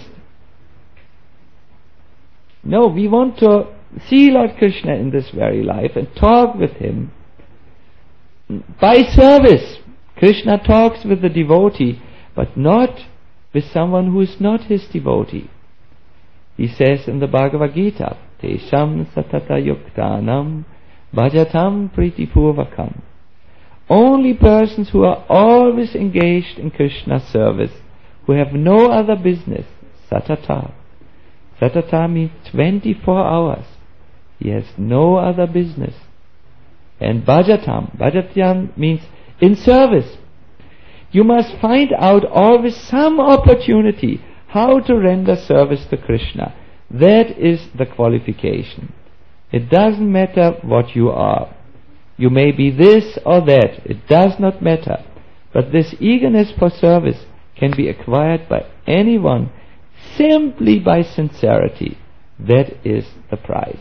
No, we want to see Lord Krishna in this very life and talk with him by service. Krishna talks with the devotee, but not with someone who is not his devotee. He says in the Bhagavad Gita, Tesham satata yuktanam bhajatam pritipurvakam. Only persons who are always engaged in Krishna's service, who have no other business, satata. Satata means 24 hours. He has no other business. And bhajatam. Bhajatam means in service. You must find out always some opportunity how to render service to Krishna. That is the qualification. It doesn't matter what you are. You may be this or that. It does not matter. But this eagerness for service can be acquired by anyone simply by sincerity. That is the prize.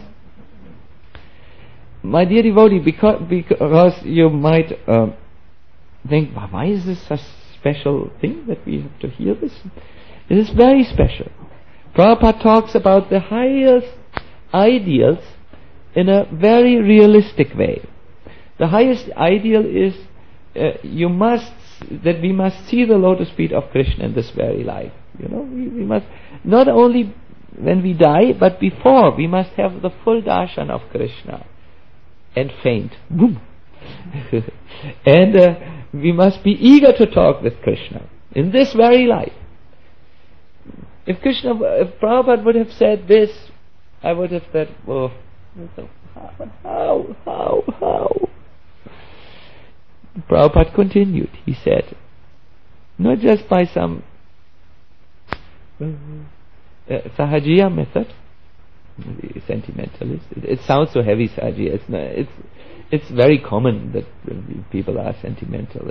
My dear devotee, because you might think, why is this a special thing that we have to hear this? It is very special. Prabhupada talks about the highest ideals in a very realistic way. The highest ideal is we must see the lotus feet of Krishna in this very life. We must, not only when we die, but before, we must have the full darshan of Krishna and faint. Boom. And we must be eager to talk with Krishna in this very life. If Prabhupada would have said this, I would have said, oh, how? Prabhupada continued. He said, not just by some sahajiya method, sentimentalist. It sounds so heavy, sahajiya. It's very common that people are sentimental.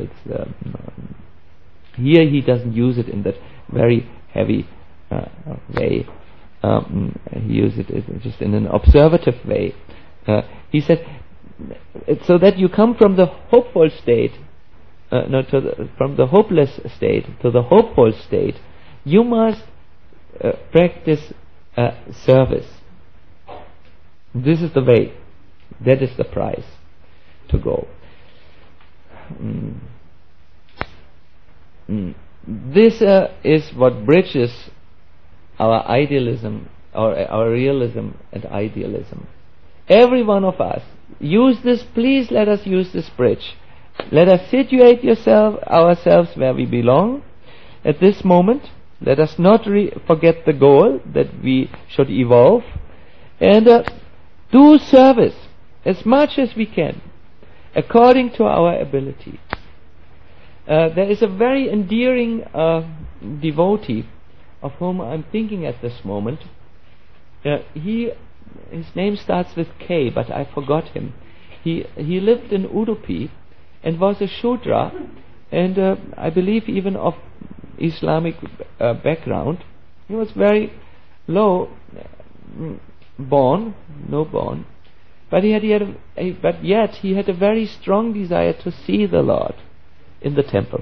Here he doesn't use it in that very heavy way. He uses it just in an observative way. He said, so that you come from the hopeful state, from the hopeless state to the hopeful state, you must practice service. This is the way. That is the price to go. This is what bridges our idealism, our realism and idealism. Every one of us, use this, please let us use this bridge. Let us situate ourselves where we belong at this moment. Let us not forget the goal that we should evolve, and do service as much as we can according to our ability. There is a very endearing devotee of whom I'm thinking at this moment. His name starts with K, but I forgot him. He lived in Udupi and was a Shudra, and I believe even of Islamic background. He was very born, but yet he had a very strong desire to see the Lord in the temple.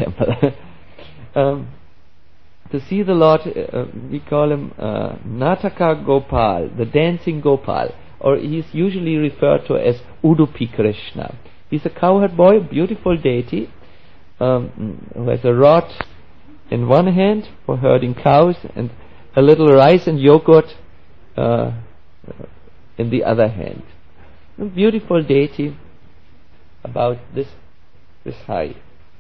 To see the Lord, we call him Nataka Gopal, the dancing Gopal, or he's usually referred to as Udupi Krishna. He's a cowherd boy, a beautiful deity, who has a rod in one hand for herding cows and a little rice and yogurt in the other hand. A beautiful deity about this high.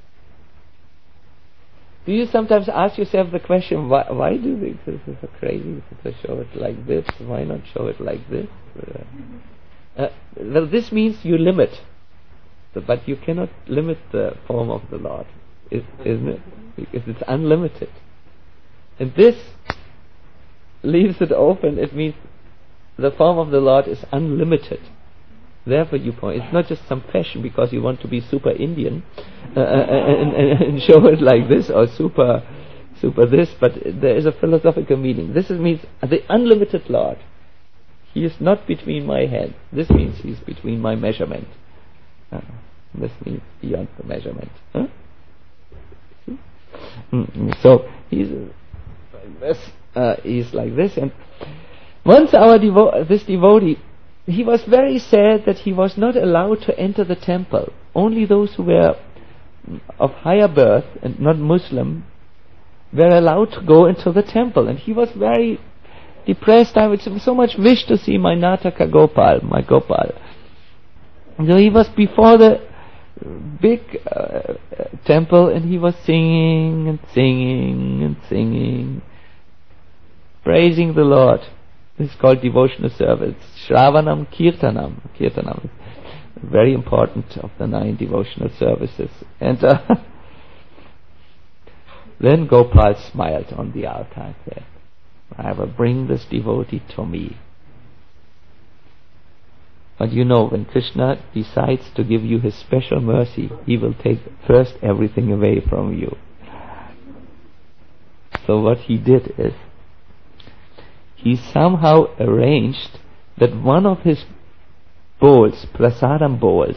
Do you sometimes ask yourself the question, why do this is so crazy to show it like this? Why not show it like this? Well, this means you limit, but you cannot limit the form of the Lord, isn't it? Because it's unlimited. And this leaves it open. It means the form of the Lord is unlimited. Therefore you point. It's not just some fashion because you want to be super Indian and show it like this, or super this, but there is a philosophical meaning. This means the unlimited Lord. He is not between my hands. This means he is between my measurement. This means beyond the measurement. So he's like this. And once this devotee, he was very sad that he was not allowed to enter the temple. Only those who were of higher birth and not Muslim were allowed to go into the temple. And he was very depressed. I would so much wish to see my Nataka Gopal, my Gopal. So he was before the big temple, and he was singing and singing and singing, praising the Lord. This is called devotional service. Shravanam Kirtanam. Kirtanam is very important of the 9 devotional services. And then Gopal smiled on the altar and said, I will bring this devotee to me. But you know, when Krishna decides to give you his special mercy, he will take first everything away from you. So what he did is, he somehow arranged that one of his bowls, prasadam bowls,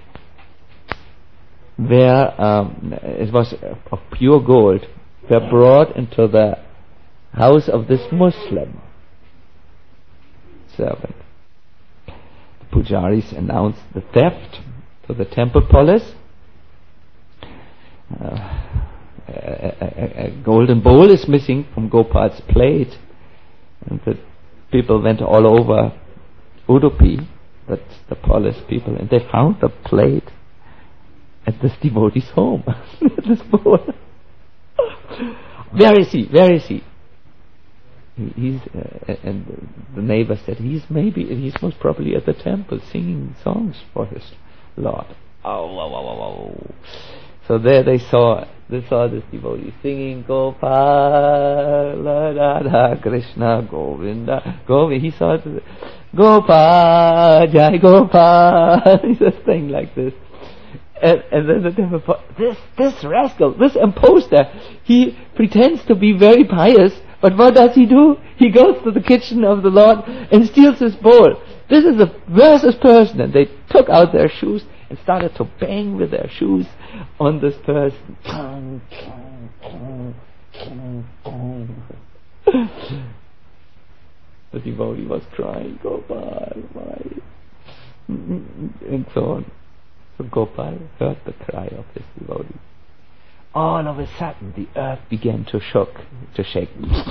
where it was of pure gold, were brought into the house of this Muslim servant. The pujaris announced the theft to the temple police. A golden bowl is missing from Gopal's plate. And the people went all over Udupi, that's the police people, and they found the plate at this devotee's home. This bowl. Where is he? He's and the neighbor said he's most probably at the temple singing songs for his Lord. So there they saw this devotee singing Gopala Radha Krishna Govinda Govinda. He saw it, Gopal Jai Gopal. He was saying like this, and then the devil thought, this rascal, this imposter, he pretends to be very pious, but what does he do? He goes to the kitchen of the Lord and steals his bowl. This is the worst person. And they took out their shoes and started to bang with their shoes on this person. The devotee was crying, Gopal, why? And so on. So Gopal heard the cry of this devotee. All of a sudden the earth began to shake.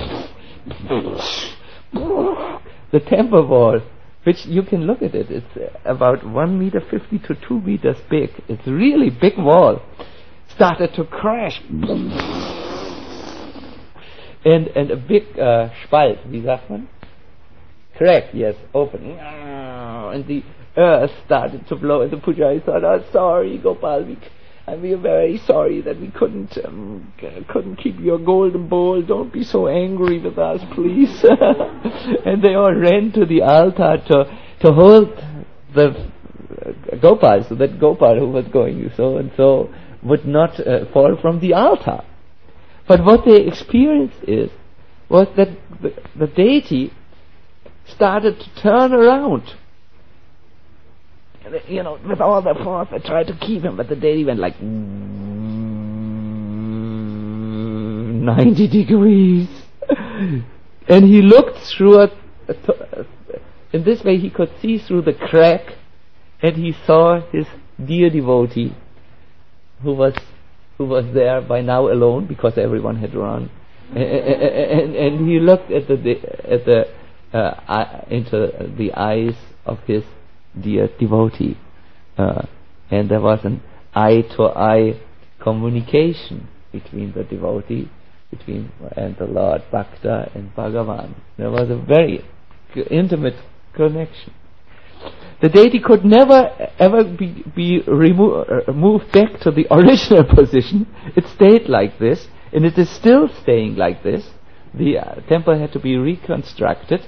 The temple wall, which you can look at it, it's about 1.50 meters to 2 meters big. It's a really big wall. Started to crash. And a big Spalt, wie sagt man? Crack, yes, open. And the earth started to blow, and the pujari thought, oh, sorry, Gopal, we are very sorry that we couldn't keep your golden bowl. Don't be so angry with us, please. And they all ran to the altar to hold the Gopal, so that Gopal, who was going so and so, would not fall from the altar. But what they experienced is was that the deity started to turn around. And, with all the force, they tried to keep him, but the deity went like 90 degrees. And he looked through in this way he could see through the crack, and he saw his dear devotee, who was there by now alone because everyone had run, and he looked into the eyes of his dear devotee, and there was an eye-to-eye communication between the devotee and the Lord, Bhakta and Bhagavan. There was a very intimate connection. The deity could never ever be moved back to the original position. It stayed like this, and it is still staying like this. The temple had to be reconstructed,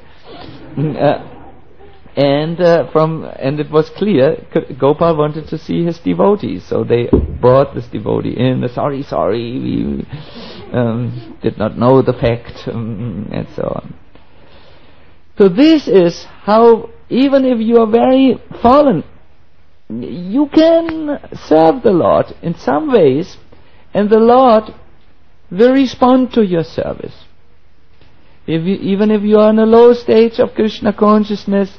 and it was clear Gopal wanted to see his devotees, so they brought this devotee in. Sorry, we did not know the fact, and so on. So this is how, even if you are very fallen, you can serve the Lord in some ways, and the Lord will respond to your service. Even if you are in a low stage of Krishna consciousness,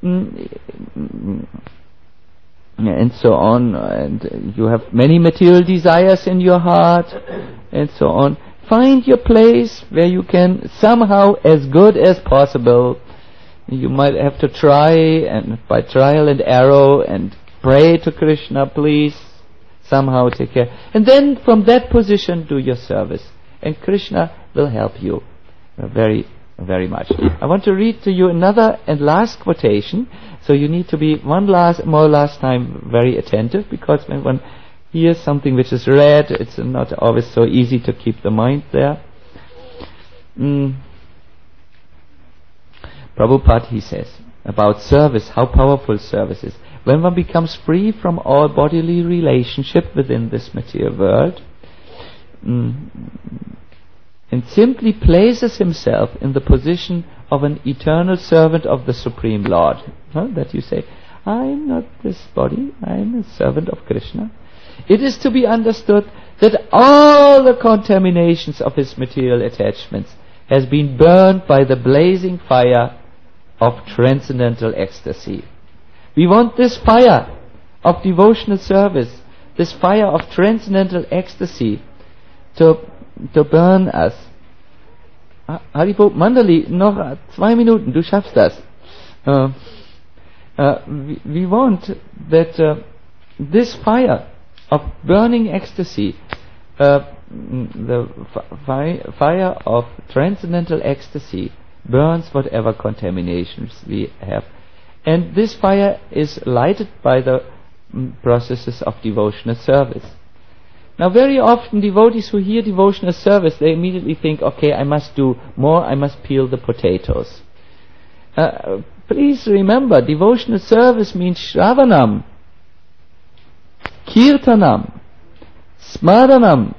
and so on, and you have many material desires in your heart, and so on, find your place where you can somehow, as good as possible, you might have to try, and by trial and error, and pray to Krishna, please somehow take care, and then from that position do your service, and Krishna will help you very, very much. I want to read to you another and last quotation, so you need to be last time very attentive, because when one hears something which is read, it's not always so easy to keep the mind there. Prabhupada, he says, about service, how powerful service is. When one becomes free from all bodily relationship within this material world, and simply places himself in the position of an eternal servant of the Supreme Lord. That you say, I am not this body, I am a servant of Krishna. It is to be understood that all the contaminations of his material attachments has been burned by the blazing fire of transcendental ecstasy. We want this fire of devotional service, this fire of transcendental ecstasy to burn us. Haribol, Mandali, noch 2 Minuten, du schaffst das. We want that this fire of burning ecstasy, the fire of transcendental ecstasy, burns whatever contaminations we have. And this fire is lighted by the processes of devotional service. Now, very often devotees who hear devotional service, they immediately think, okay, I must do more, I must peel the potatoes. Please remember, devotional service means Shravanam, Kirtanam, Smaranam,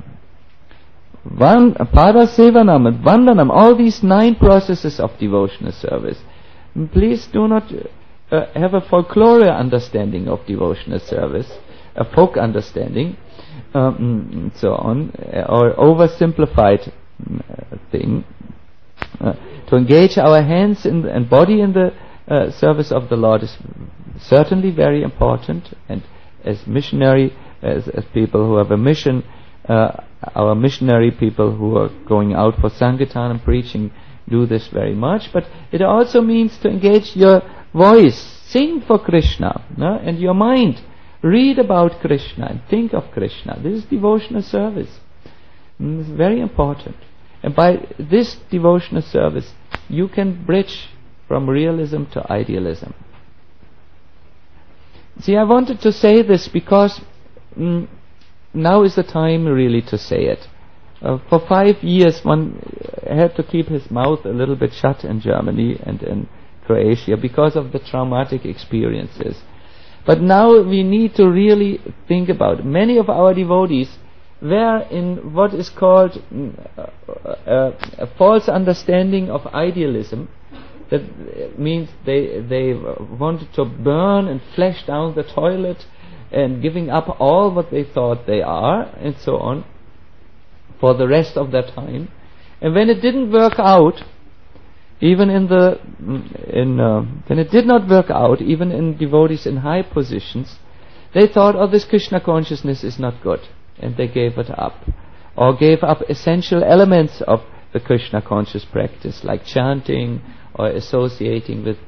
Padasevanam and Vandanam, all these 9 processes of devotional service. Please do not have a folklore understanding of devotional service, a folk understanding, and so on, or oversimplified thing. To engage our hands and body in the service of the Lord is certainly very important, and as missionary, as people who have a mission, our missionary people who are going out for Sankirtan and preaching do this very much, but it also means to engage your voice, sing for Krishna, and your mind, read about Krishna and think of Krishna. This is devotional service. It's very important. And by this devotional service, you can bridge from realism to idealism. See, I wanted to say this because now is the time really to say it. For 5 years one had to keep his mouth a little bit shut in Germany and in Croatia because of the traumatic experiences. But now we need to really think about it. Many of our devotees were in what is called a false understanding of idealism. That means they wanted to burn and flush down the toilet and giving up all what they thought they are and so on for the rest of their time. And when it didn't work out, even when it did not work out, even in devotees in high positions, they thought, oh, this Krishna consciousness is not good, and they gave it up, or gave up essential elements of the Krishna conscious practice, like chanting or associating with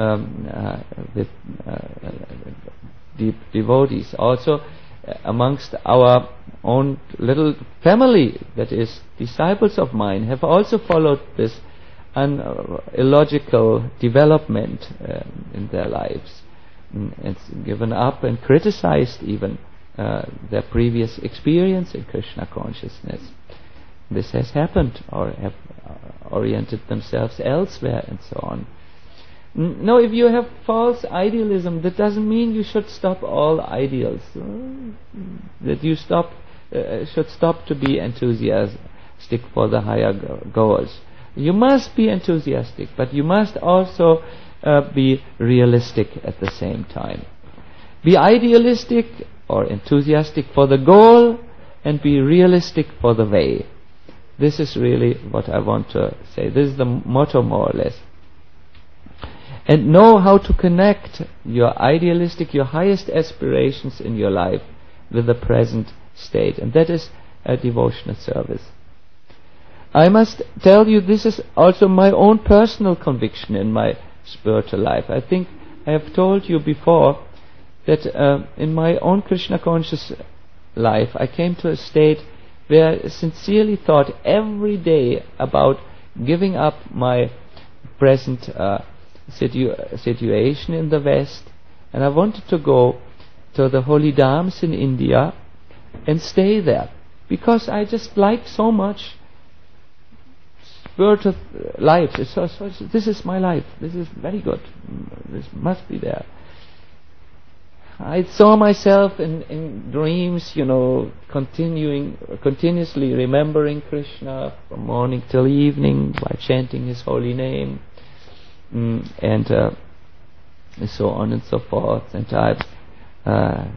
devotees. Also, amongst our own little family, that is, disciples of mine, have also followed this illogical development in their lives, and given up and criticized even their previous experience in Krishna consciousness. This has happened, or have oriented themselves elsewhere and so on. No, if you have false idealism, that doesn't mean you should stop all ideals. That you should stop to be enthusiastic for the higher goals. You must be enthusiastic, but you must also be realistic at the same time. Be idealistic or enthusiastic for the goal, and be realistic for the way. This is really what I want to say. This is the motto, more or less. And know how to connect your idealistic, your highest aspirations in your life with the present state. And that is a devotional service. I must tell you, this is also my own personal conviction in my spiritual life. I think I have told you before that in my own Krishna conscious life, I came to a state where I sincerely thought every day about giving up my present situation in the West, and I wanted to go to the holy dhams in India and stay there, because I just like so much spiritual life. This is my life. This is very good. This must be there. I saw myself in dreams, continuously remembering Krishna from morning till evening by chanting his holy name, and so on and so forth. And I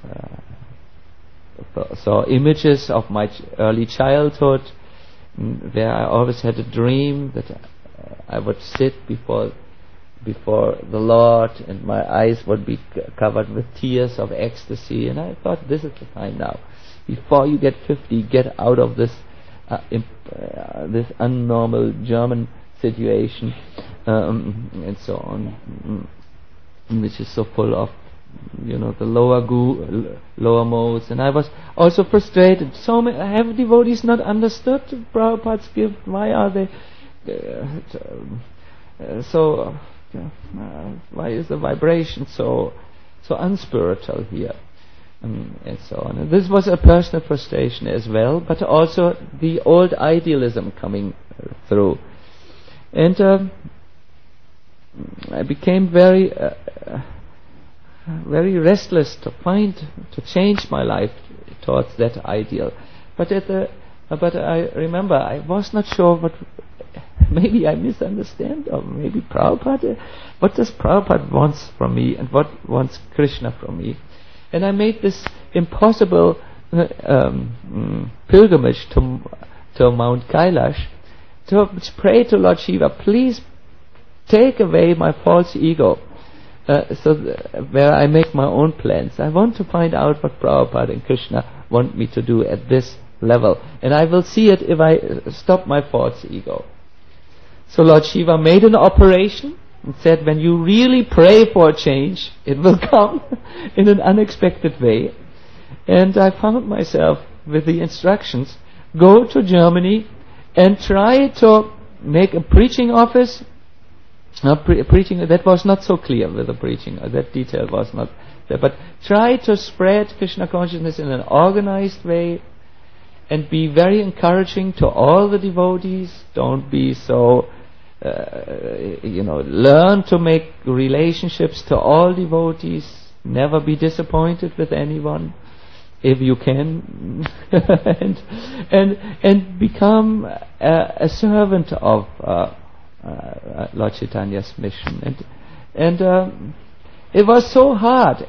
saw images of my early childhood, where I always had a dream that I would sit before the Lord, and my eyes would be covered with tears of ecstasy. And I thought, this is the time now. Before you get 50, get out of this this unnormal German situation, and so on, which is so full of the lower modes. And I was also frustrated. So many have devotees not understood Prabhupada's gift? Why are they why is the vibration so unspiritual here, and so on? And this was a personal frustration as well, but also the old idealism coming through. And I became very restless to change my life towards that ideal. But I remember I was not sure what. Maybe I misunderstand, or maybe Prabhupada. What does Prabhupada wants from me, and what wants Krishna from me? And I made this impossible pilgrimage to Mount Kailash to pray to Lord Shiva, please take away my false ego, where I make my own plans. I want to find out what Prabhupada and Krishna want me to do at this level, and I will see it if I stop my false ego. So Lord Shiva made an operation and said, when you really pray for a change, it will come in an unexpected way. And I found myself with the instructions, go to Germany and try to make a preaching office. Preaching, that was not so clear with the preaching, that detail was not there, but try to spread Krishna consciousness in an organized way, and be very encouraging to all the devotees. Don't be so learn to make relationships to all devotees. Never be disappointed with anyone. if you can, and become a servant of Lord Chaitanya's mission. And it was so hard.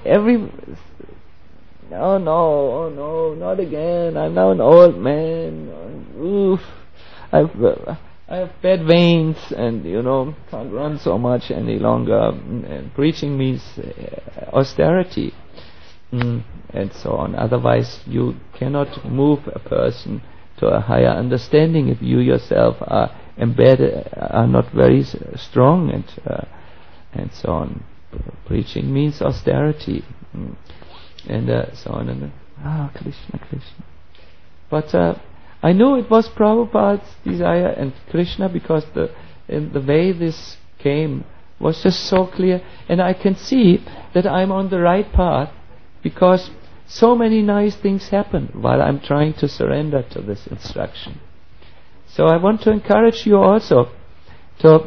Oh no, not again. I'm now an old man. Oof. I have bad veins, and can't run so much any longer. And preaching means austerity, and so on. Otherwise, you cannot move a person to a higher understanding if you yourself are embedded, are not very strong, and so on. Preaching means austerity, and so on. And Krishna. But I knew it was Prabhupada's desire and Krishna, because the way this came was just so clear, and I can see that I'm on the right path, because so many nice things happen while I'm trying to surrender to this instruction. So I want to encourage you also to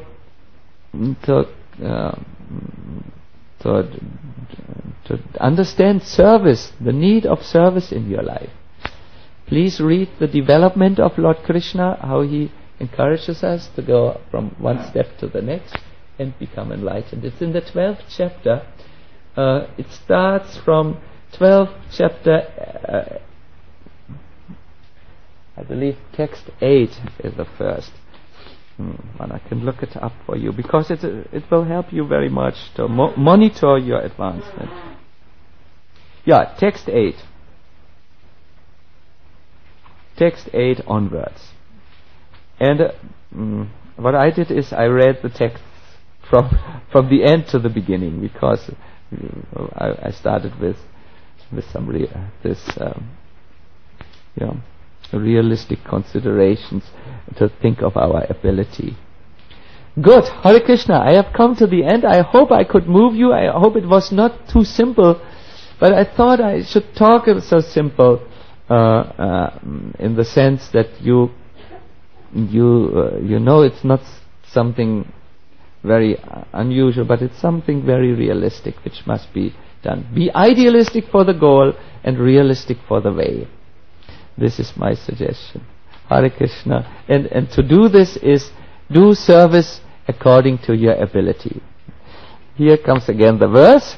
understand service, the need of service in your life. Please read the development of Lord Krishna, how he encourages us to go from one step to the next and become enlightened. It's in the 12th chapter. It starts from 12th chapter, I believe text 8 is the first. And I can look it up for you, because it will help you very much to monitor your advancement. Yeah, text 8. Text 8 onwards. And what I did is I read the text from the end to the beginning, because I started with some realistic considerations to think of our ability. Good. Hare Krishna. I have come to the end. I hope I could move you. I hope it was not too simple, but I thought I should talk so simple in the sense that you know it's not something very unusual, but it's something very realistic which must be done. Be idealistic for the goal and realistic for the way. This is my suggestion. Hare Krishna. And to do this is do service according to your ability. Here comes again the verse.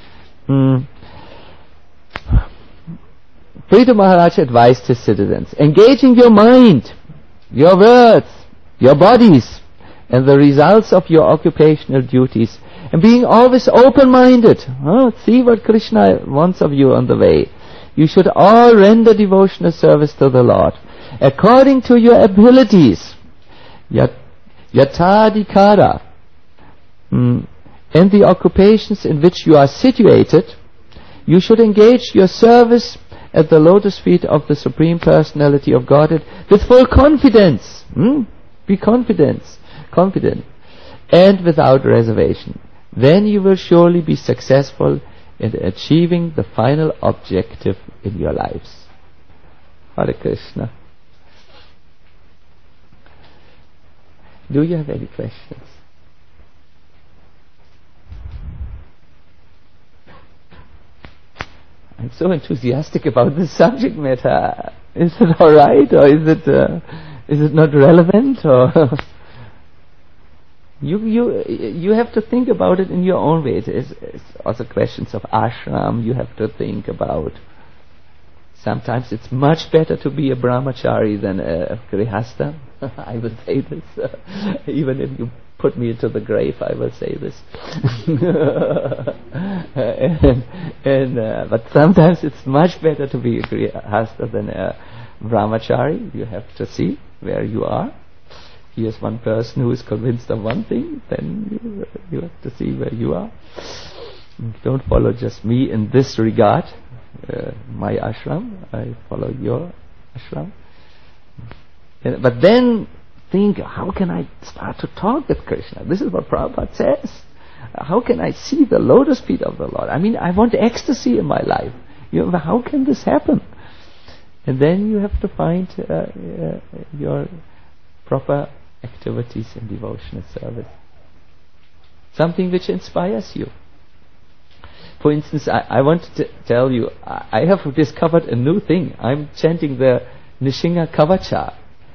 Prithu Maharaj advised his citizens, engaging your mind, your words, your bodies, and the results of your occupational duties, and being always open-minded. See what Krishna wants of you on the way. You should all render devotional service to the Lord according to your abilities. Yatadikara. And the occupations in which you are situated, you should engage your service at the lotus feet of the Supreme Personality of Godhead with full confidence. Be confident, and without reservation. Then you will surely be successful in achieving the final objective in your lives. Hare Krishna. Do you have any questions? I'm so enthusiastic about this subject matter. Is it all right, or is it not relevant, or you have to think about it in your own way. It's also questions of ashram you have to think about. Sometimes it's much better to be a brahmachari than a grihastha. I will say this. Even if you put me into the grave, I will say this. But sometimes it's much better to be a grihastha than a brahmachari. You have to see where you are. Here's one person who is convinced of one thing, then you have to see where you are. Don't follow just me in this regard, my ashram. I follow your ashram. But then think, how can I start to talk with Krishna? This is what Prabhupada says. How can I see the lotus feet of the Lord? I mean, I want ecstasy in my life. How can this happen? And then you have to find your proper activities in devotional service. Something which inspires you. For instance, I want to tell you, I have discovered a new thing. I'm chanting the Nishinga Kavacha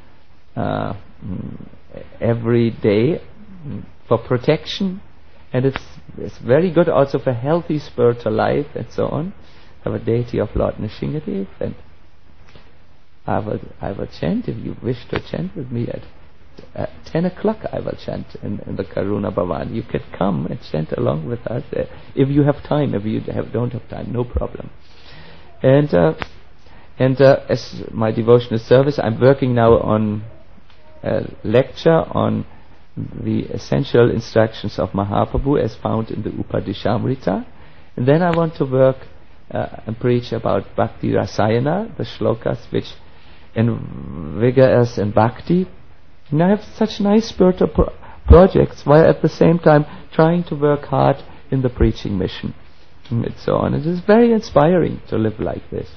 every day for protection, and it's very good also for healthy spiritual life and so on. I have a deity of Lord Nishingadev, and I will chant if you wish to chant with me at 10 o'clock. I will chant in the Karuna Bhavan. You can come and chant along with us if you have time. If you don't have time, no problem. And as my devotional service, I'm working now on a lecture on the essential instructions of Mahaprabhu as found in the Upadeshamrita. And then I want to work and preach about Bhakti Rasayana, the shlokas which invigorate us in bhakti. And I have such nice spiritual projects while at the same time trying to work hard in the preaching mission and so on. It is very inspiring to live like this.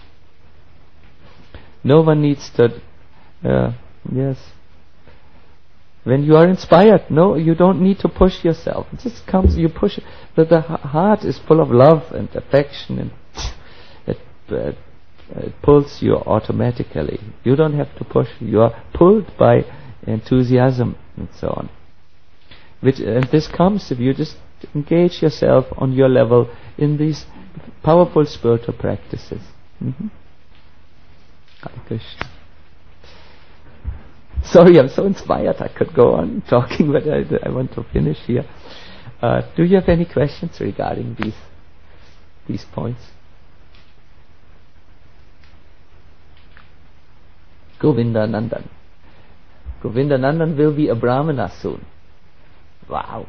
No one needs to yes. When you are inspired, no, you don't need to push yourself. It just comes, you push it. The heart is full of love and affection, and it pulls you automatically. You don't have to push. You are pulled by enthusiasm and so on. And this comes if you just engage yourself on your level in these powerful spiritual practices. Hare Krishna. Sorry, I'm so inspired. I could go on talking, but I want to finish here. Do you have any questions regarding these points? Govinda Nandan. Govinda Nandan will be a Brahmana soon. Wow.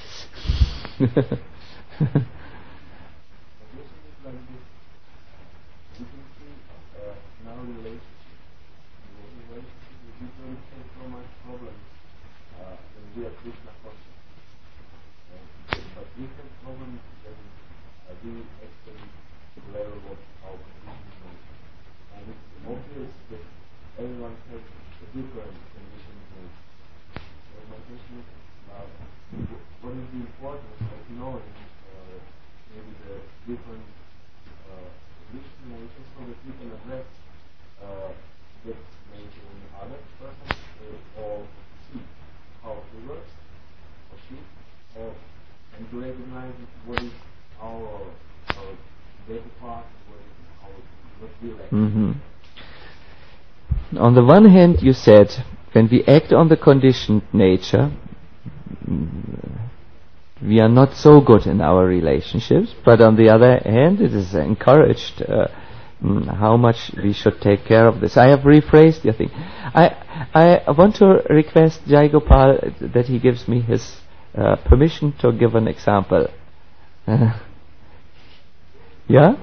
Everyone has a different condition. So my question is, what is the importance of knowing maybe the different condition natures so that you can address this nature in other persons, or see how it works, or see, and to recognize what is our better part, what we lack. On the one hand, you said, when we act on the conditioned nature, we are not so good in our relationships, but on the other hand, it is encouraged how much we should take care of this. I have rephrased the thing. I want to request Jai Gopal that he gives me his permission to give an example. Yeah?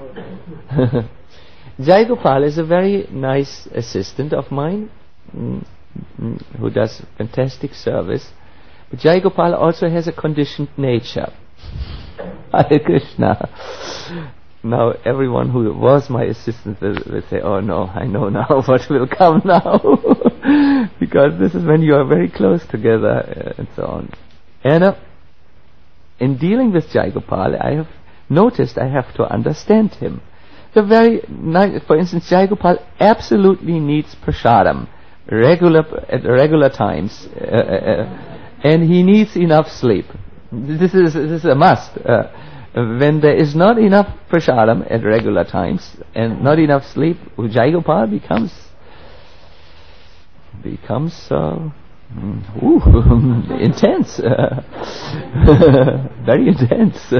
Jai Gopal is a very nice assistant of mine who does fantastic service. But Jai Gopal also has a conditioned nature. Hare Krishna. Now everyone who was my assistant will say, oh no, I know now what will come now. Because this is when you are very close together and so on. And in dealing with Jai Gopal, I have noticed I have to understand him. For instance, Jai Gopal absolutely needs prasadam at regular times, and he needs enough sleep. This is a must. When there is not enough prasadam at regular times and not enough sleep, Jai Gopal becomes intense, very intense.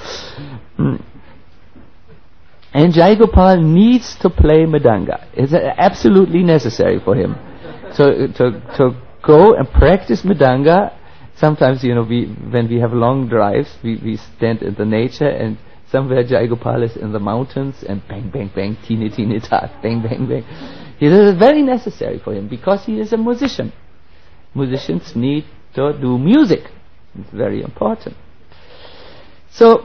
And Jai Gopal needs to play Mridanga. It's absolutely necessary for him. So to go and practice Mridanga. Sometimes, when we have long drives, we stand in the nature, and somewhere Jai Gopal is in the mountains, and bang, bang, bang, teeny, teeny, ta, bang, bang, bang. It is very necessary for him because he is a musician. Musicians need to do music. It's very important. So,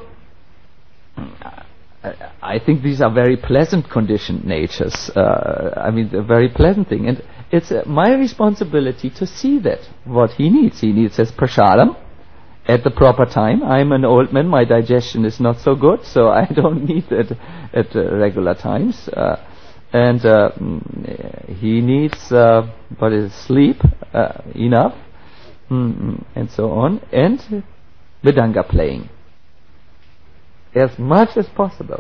I think these are very pleasant conditioned natures. A very pleasant thing. And it's my responsibility to see that what he needs. He needs his prasadam, at the proper time. I'm an old man, my digestion is not so good, so I don't need it at regular times. And he needs sleep enough, and so on, and Mridanga playing as much as possible,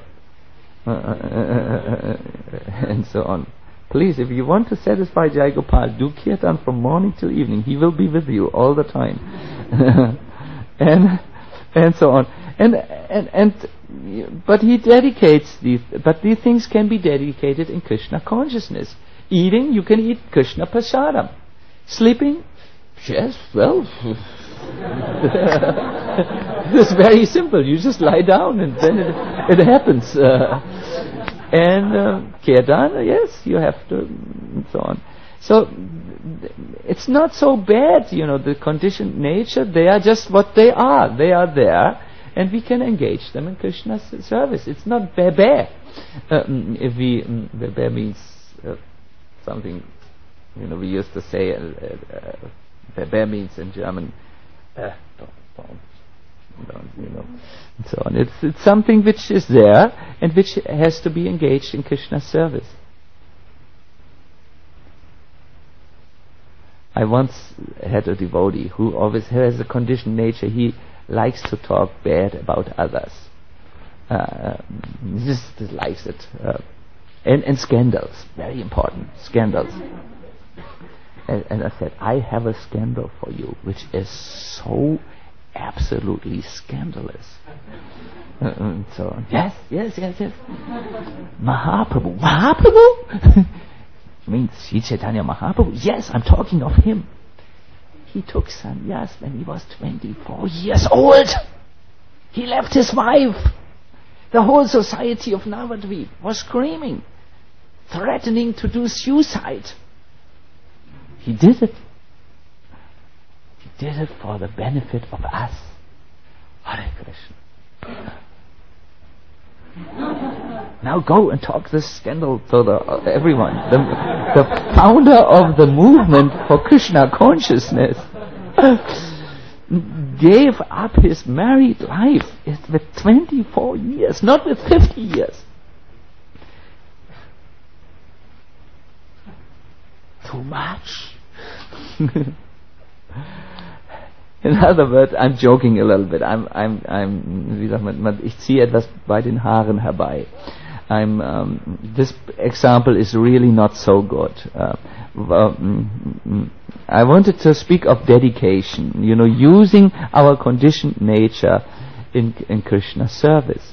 and so on. Please, if you want to satisfy Jai Gopal, do kirtan from morning till evening. He will be with you all the time. and so on. But he dedicates these. But these things can be dedicated in Krishna consciousness. Eating, you can eat Krishna prasadam. Sleeping, yes, well, it's very simple. You just lie down and then it happens. And kirtan, yes, you have to, and so on. So it's not so bad, the conditioned nature. They are just what they are. They are there, and we can engage them in Krishna's service. It's not bebe. Bebe means something, we used to say, bebe means in German, don't, and so on. It's something which is there and which has to be engaged in Krishna's service. I once had a devotee who always has a conditioned nature. He likes to talk bad about others. He just likes it. And scandals, very important, scandals. And I said, I have a scandal for you, which is so absolutely scandalous. So on. Yes. Mahaprabhu? Means Sri Chaitanya Mahaprabhu? Yes, I'm talking of him. He took sannyas when he was 24 years old. He left his wife. The whole society of Navadvip was screaming, threatening to do suicide. He did it. He did it for the benefit of us. Hare Krishna. Now go and talk this scandal to everyone. The founder of the movement for Krishna consciousness gave up his married life with 24 years, not with 50 years. Too much. In other words, I'm joking a little bit. Wie sagt man, ich ziehe etwas bei den Haaren herbei. This example is really not so good. I wanted to speak of dedication, using our conditioned nature in Krishna service.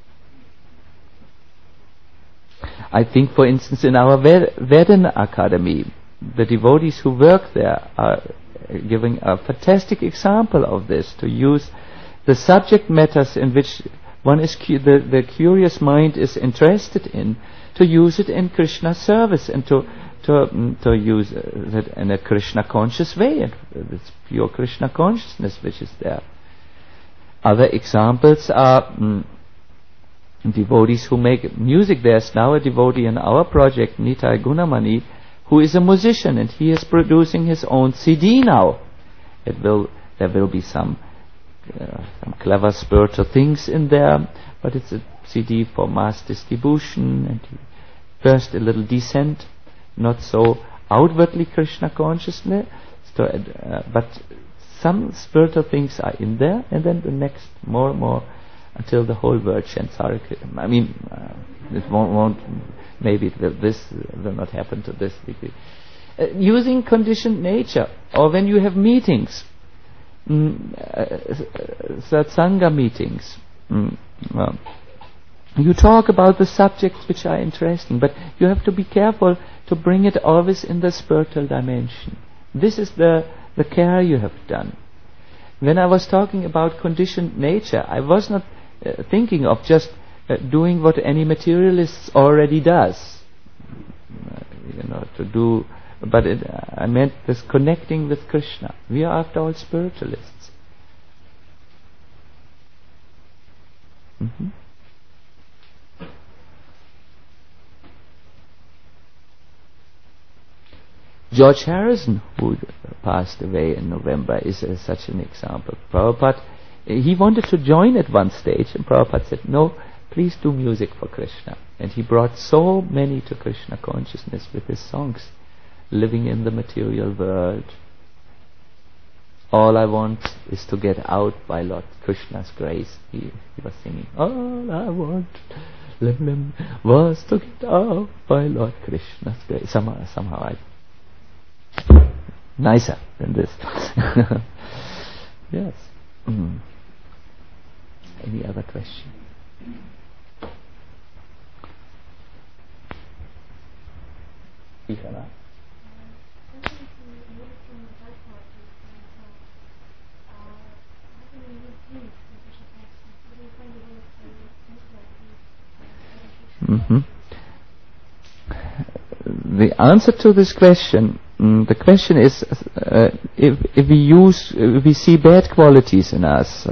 I think, for instance, in our Vedana Academy, the devotees who work there are giving a fantastic example of this, to use the subject matters in which one is the curious mind is interested in, to use it in Krishna service and to use it in a Krishna conscious way. It's pure Krishna consciousness which is there. Other examples are devotees who make music. There's now a devotee in our project, Nitai Gunamani, who is a musician, and he is producing his own CD now. There will be some clever spiritual things in there, but it's a CD for mass distribution, and first a little descent, not so outwardly Krishna consciousness, but some spiritual things are in there, and then the next more and more until the whole world chants Hare Krishna. I mean, it won't. Maybe this will not happen to this degree. Using conditioned nature, or when you have meetings, satsanga meetings, you talk about the subjects which are interesting, but you have to be careful to bring it always in the spiritual dimension. This is the care you have done. When I was talking about conditioned nature, I was not thinking of just doing what any materialist already does, to do, but I meant this connecting with Krishna. We are after all spiritualists. George Harrison, who passed away in November, is such an example. Prabhupada, he wanted to join at one stage, and Prabhupada said, no, please do music for Krishna. And he brought so many to Krishna consciousness with his songs, living in the material world. All I want is to get out by Lord Krishna's grace. He was singing, all I want was to get out by Lord Krishna's grace. Somehow nicer than this. Yes. Any other question? Ishana? The answer to this question, the question is, if we see bad qualities in us,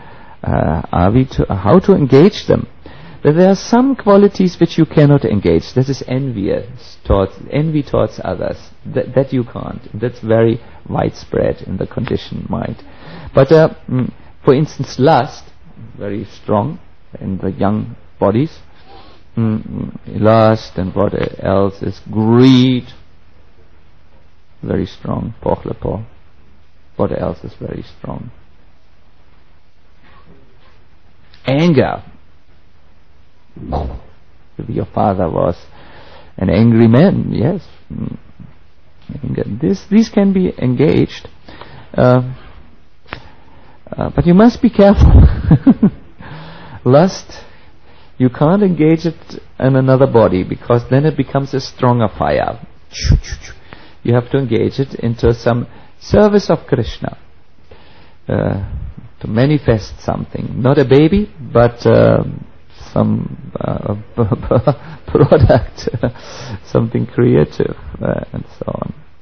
how to engage them? But there are some qualities which you cannot engage. That is envy towards others. That you can't. That's very widespread in the conditioned mind. But for instance, lust, very strong in the young bodies. Lust, and what else is greed, very strong. Pohlepo. What else is very strong? Anger. If your father was an angry man, yes. Anger. These can be engaged, but you must be careful. Lust, you can't engage it in another body, because then it becomes a stronger fire. You have to engage it into some service of Krishna, to manifest something. Not a baby, but some product, something creative, and so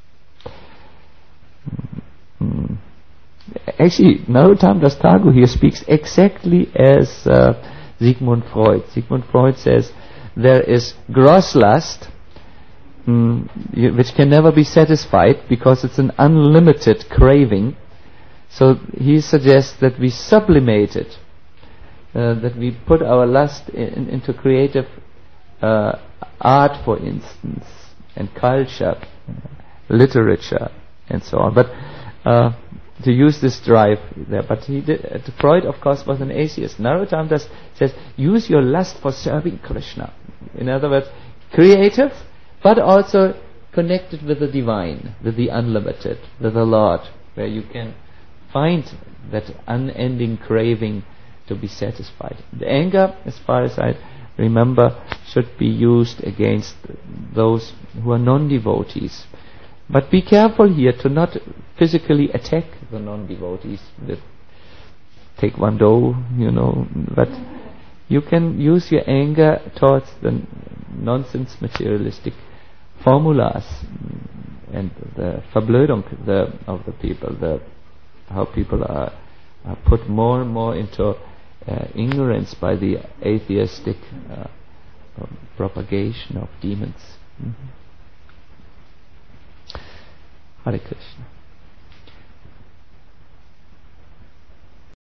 on. Actually, Narottam Das Thakur here speaks exactly as Sigmund Freud. Sigmund Freud says there is gross lust, which can never be satisfied because it's an unlimited craving. So he suggests that we sublimate it, that we put our lust into creative art, for instance, and culture, literature, and so on. But to use this drive there. But Freud, of course, was an atheist. Narottam Das says, use your lust for serving Krishna. In other words, creative, but also connected with the divine, with the unlimited, with the Lord, where you can find that unending craving to be satisfied. The anger, as far as I remember, should be used against those who are non-devotees. But be careful here to not physically attack the non-devotees with taekwondo, but you can use your anger towards the nonsense materialistic formulas and the Verblödung of the people, how people are put more and more into ignorance by the atheistic propagation of demons. Hare Krishna.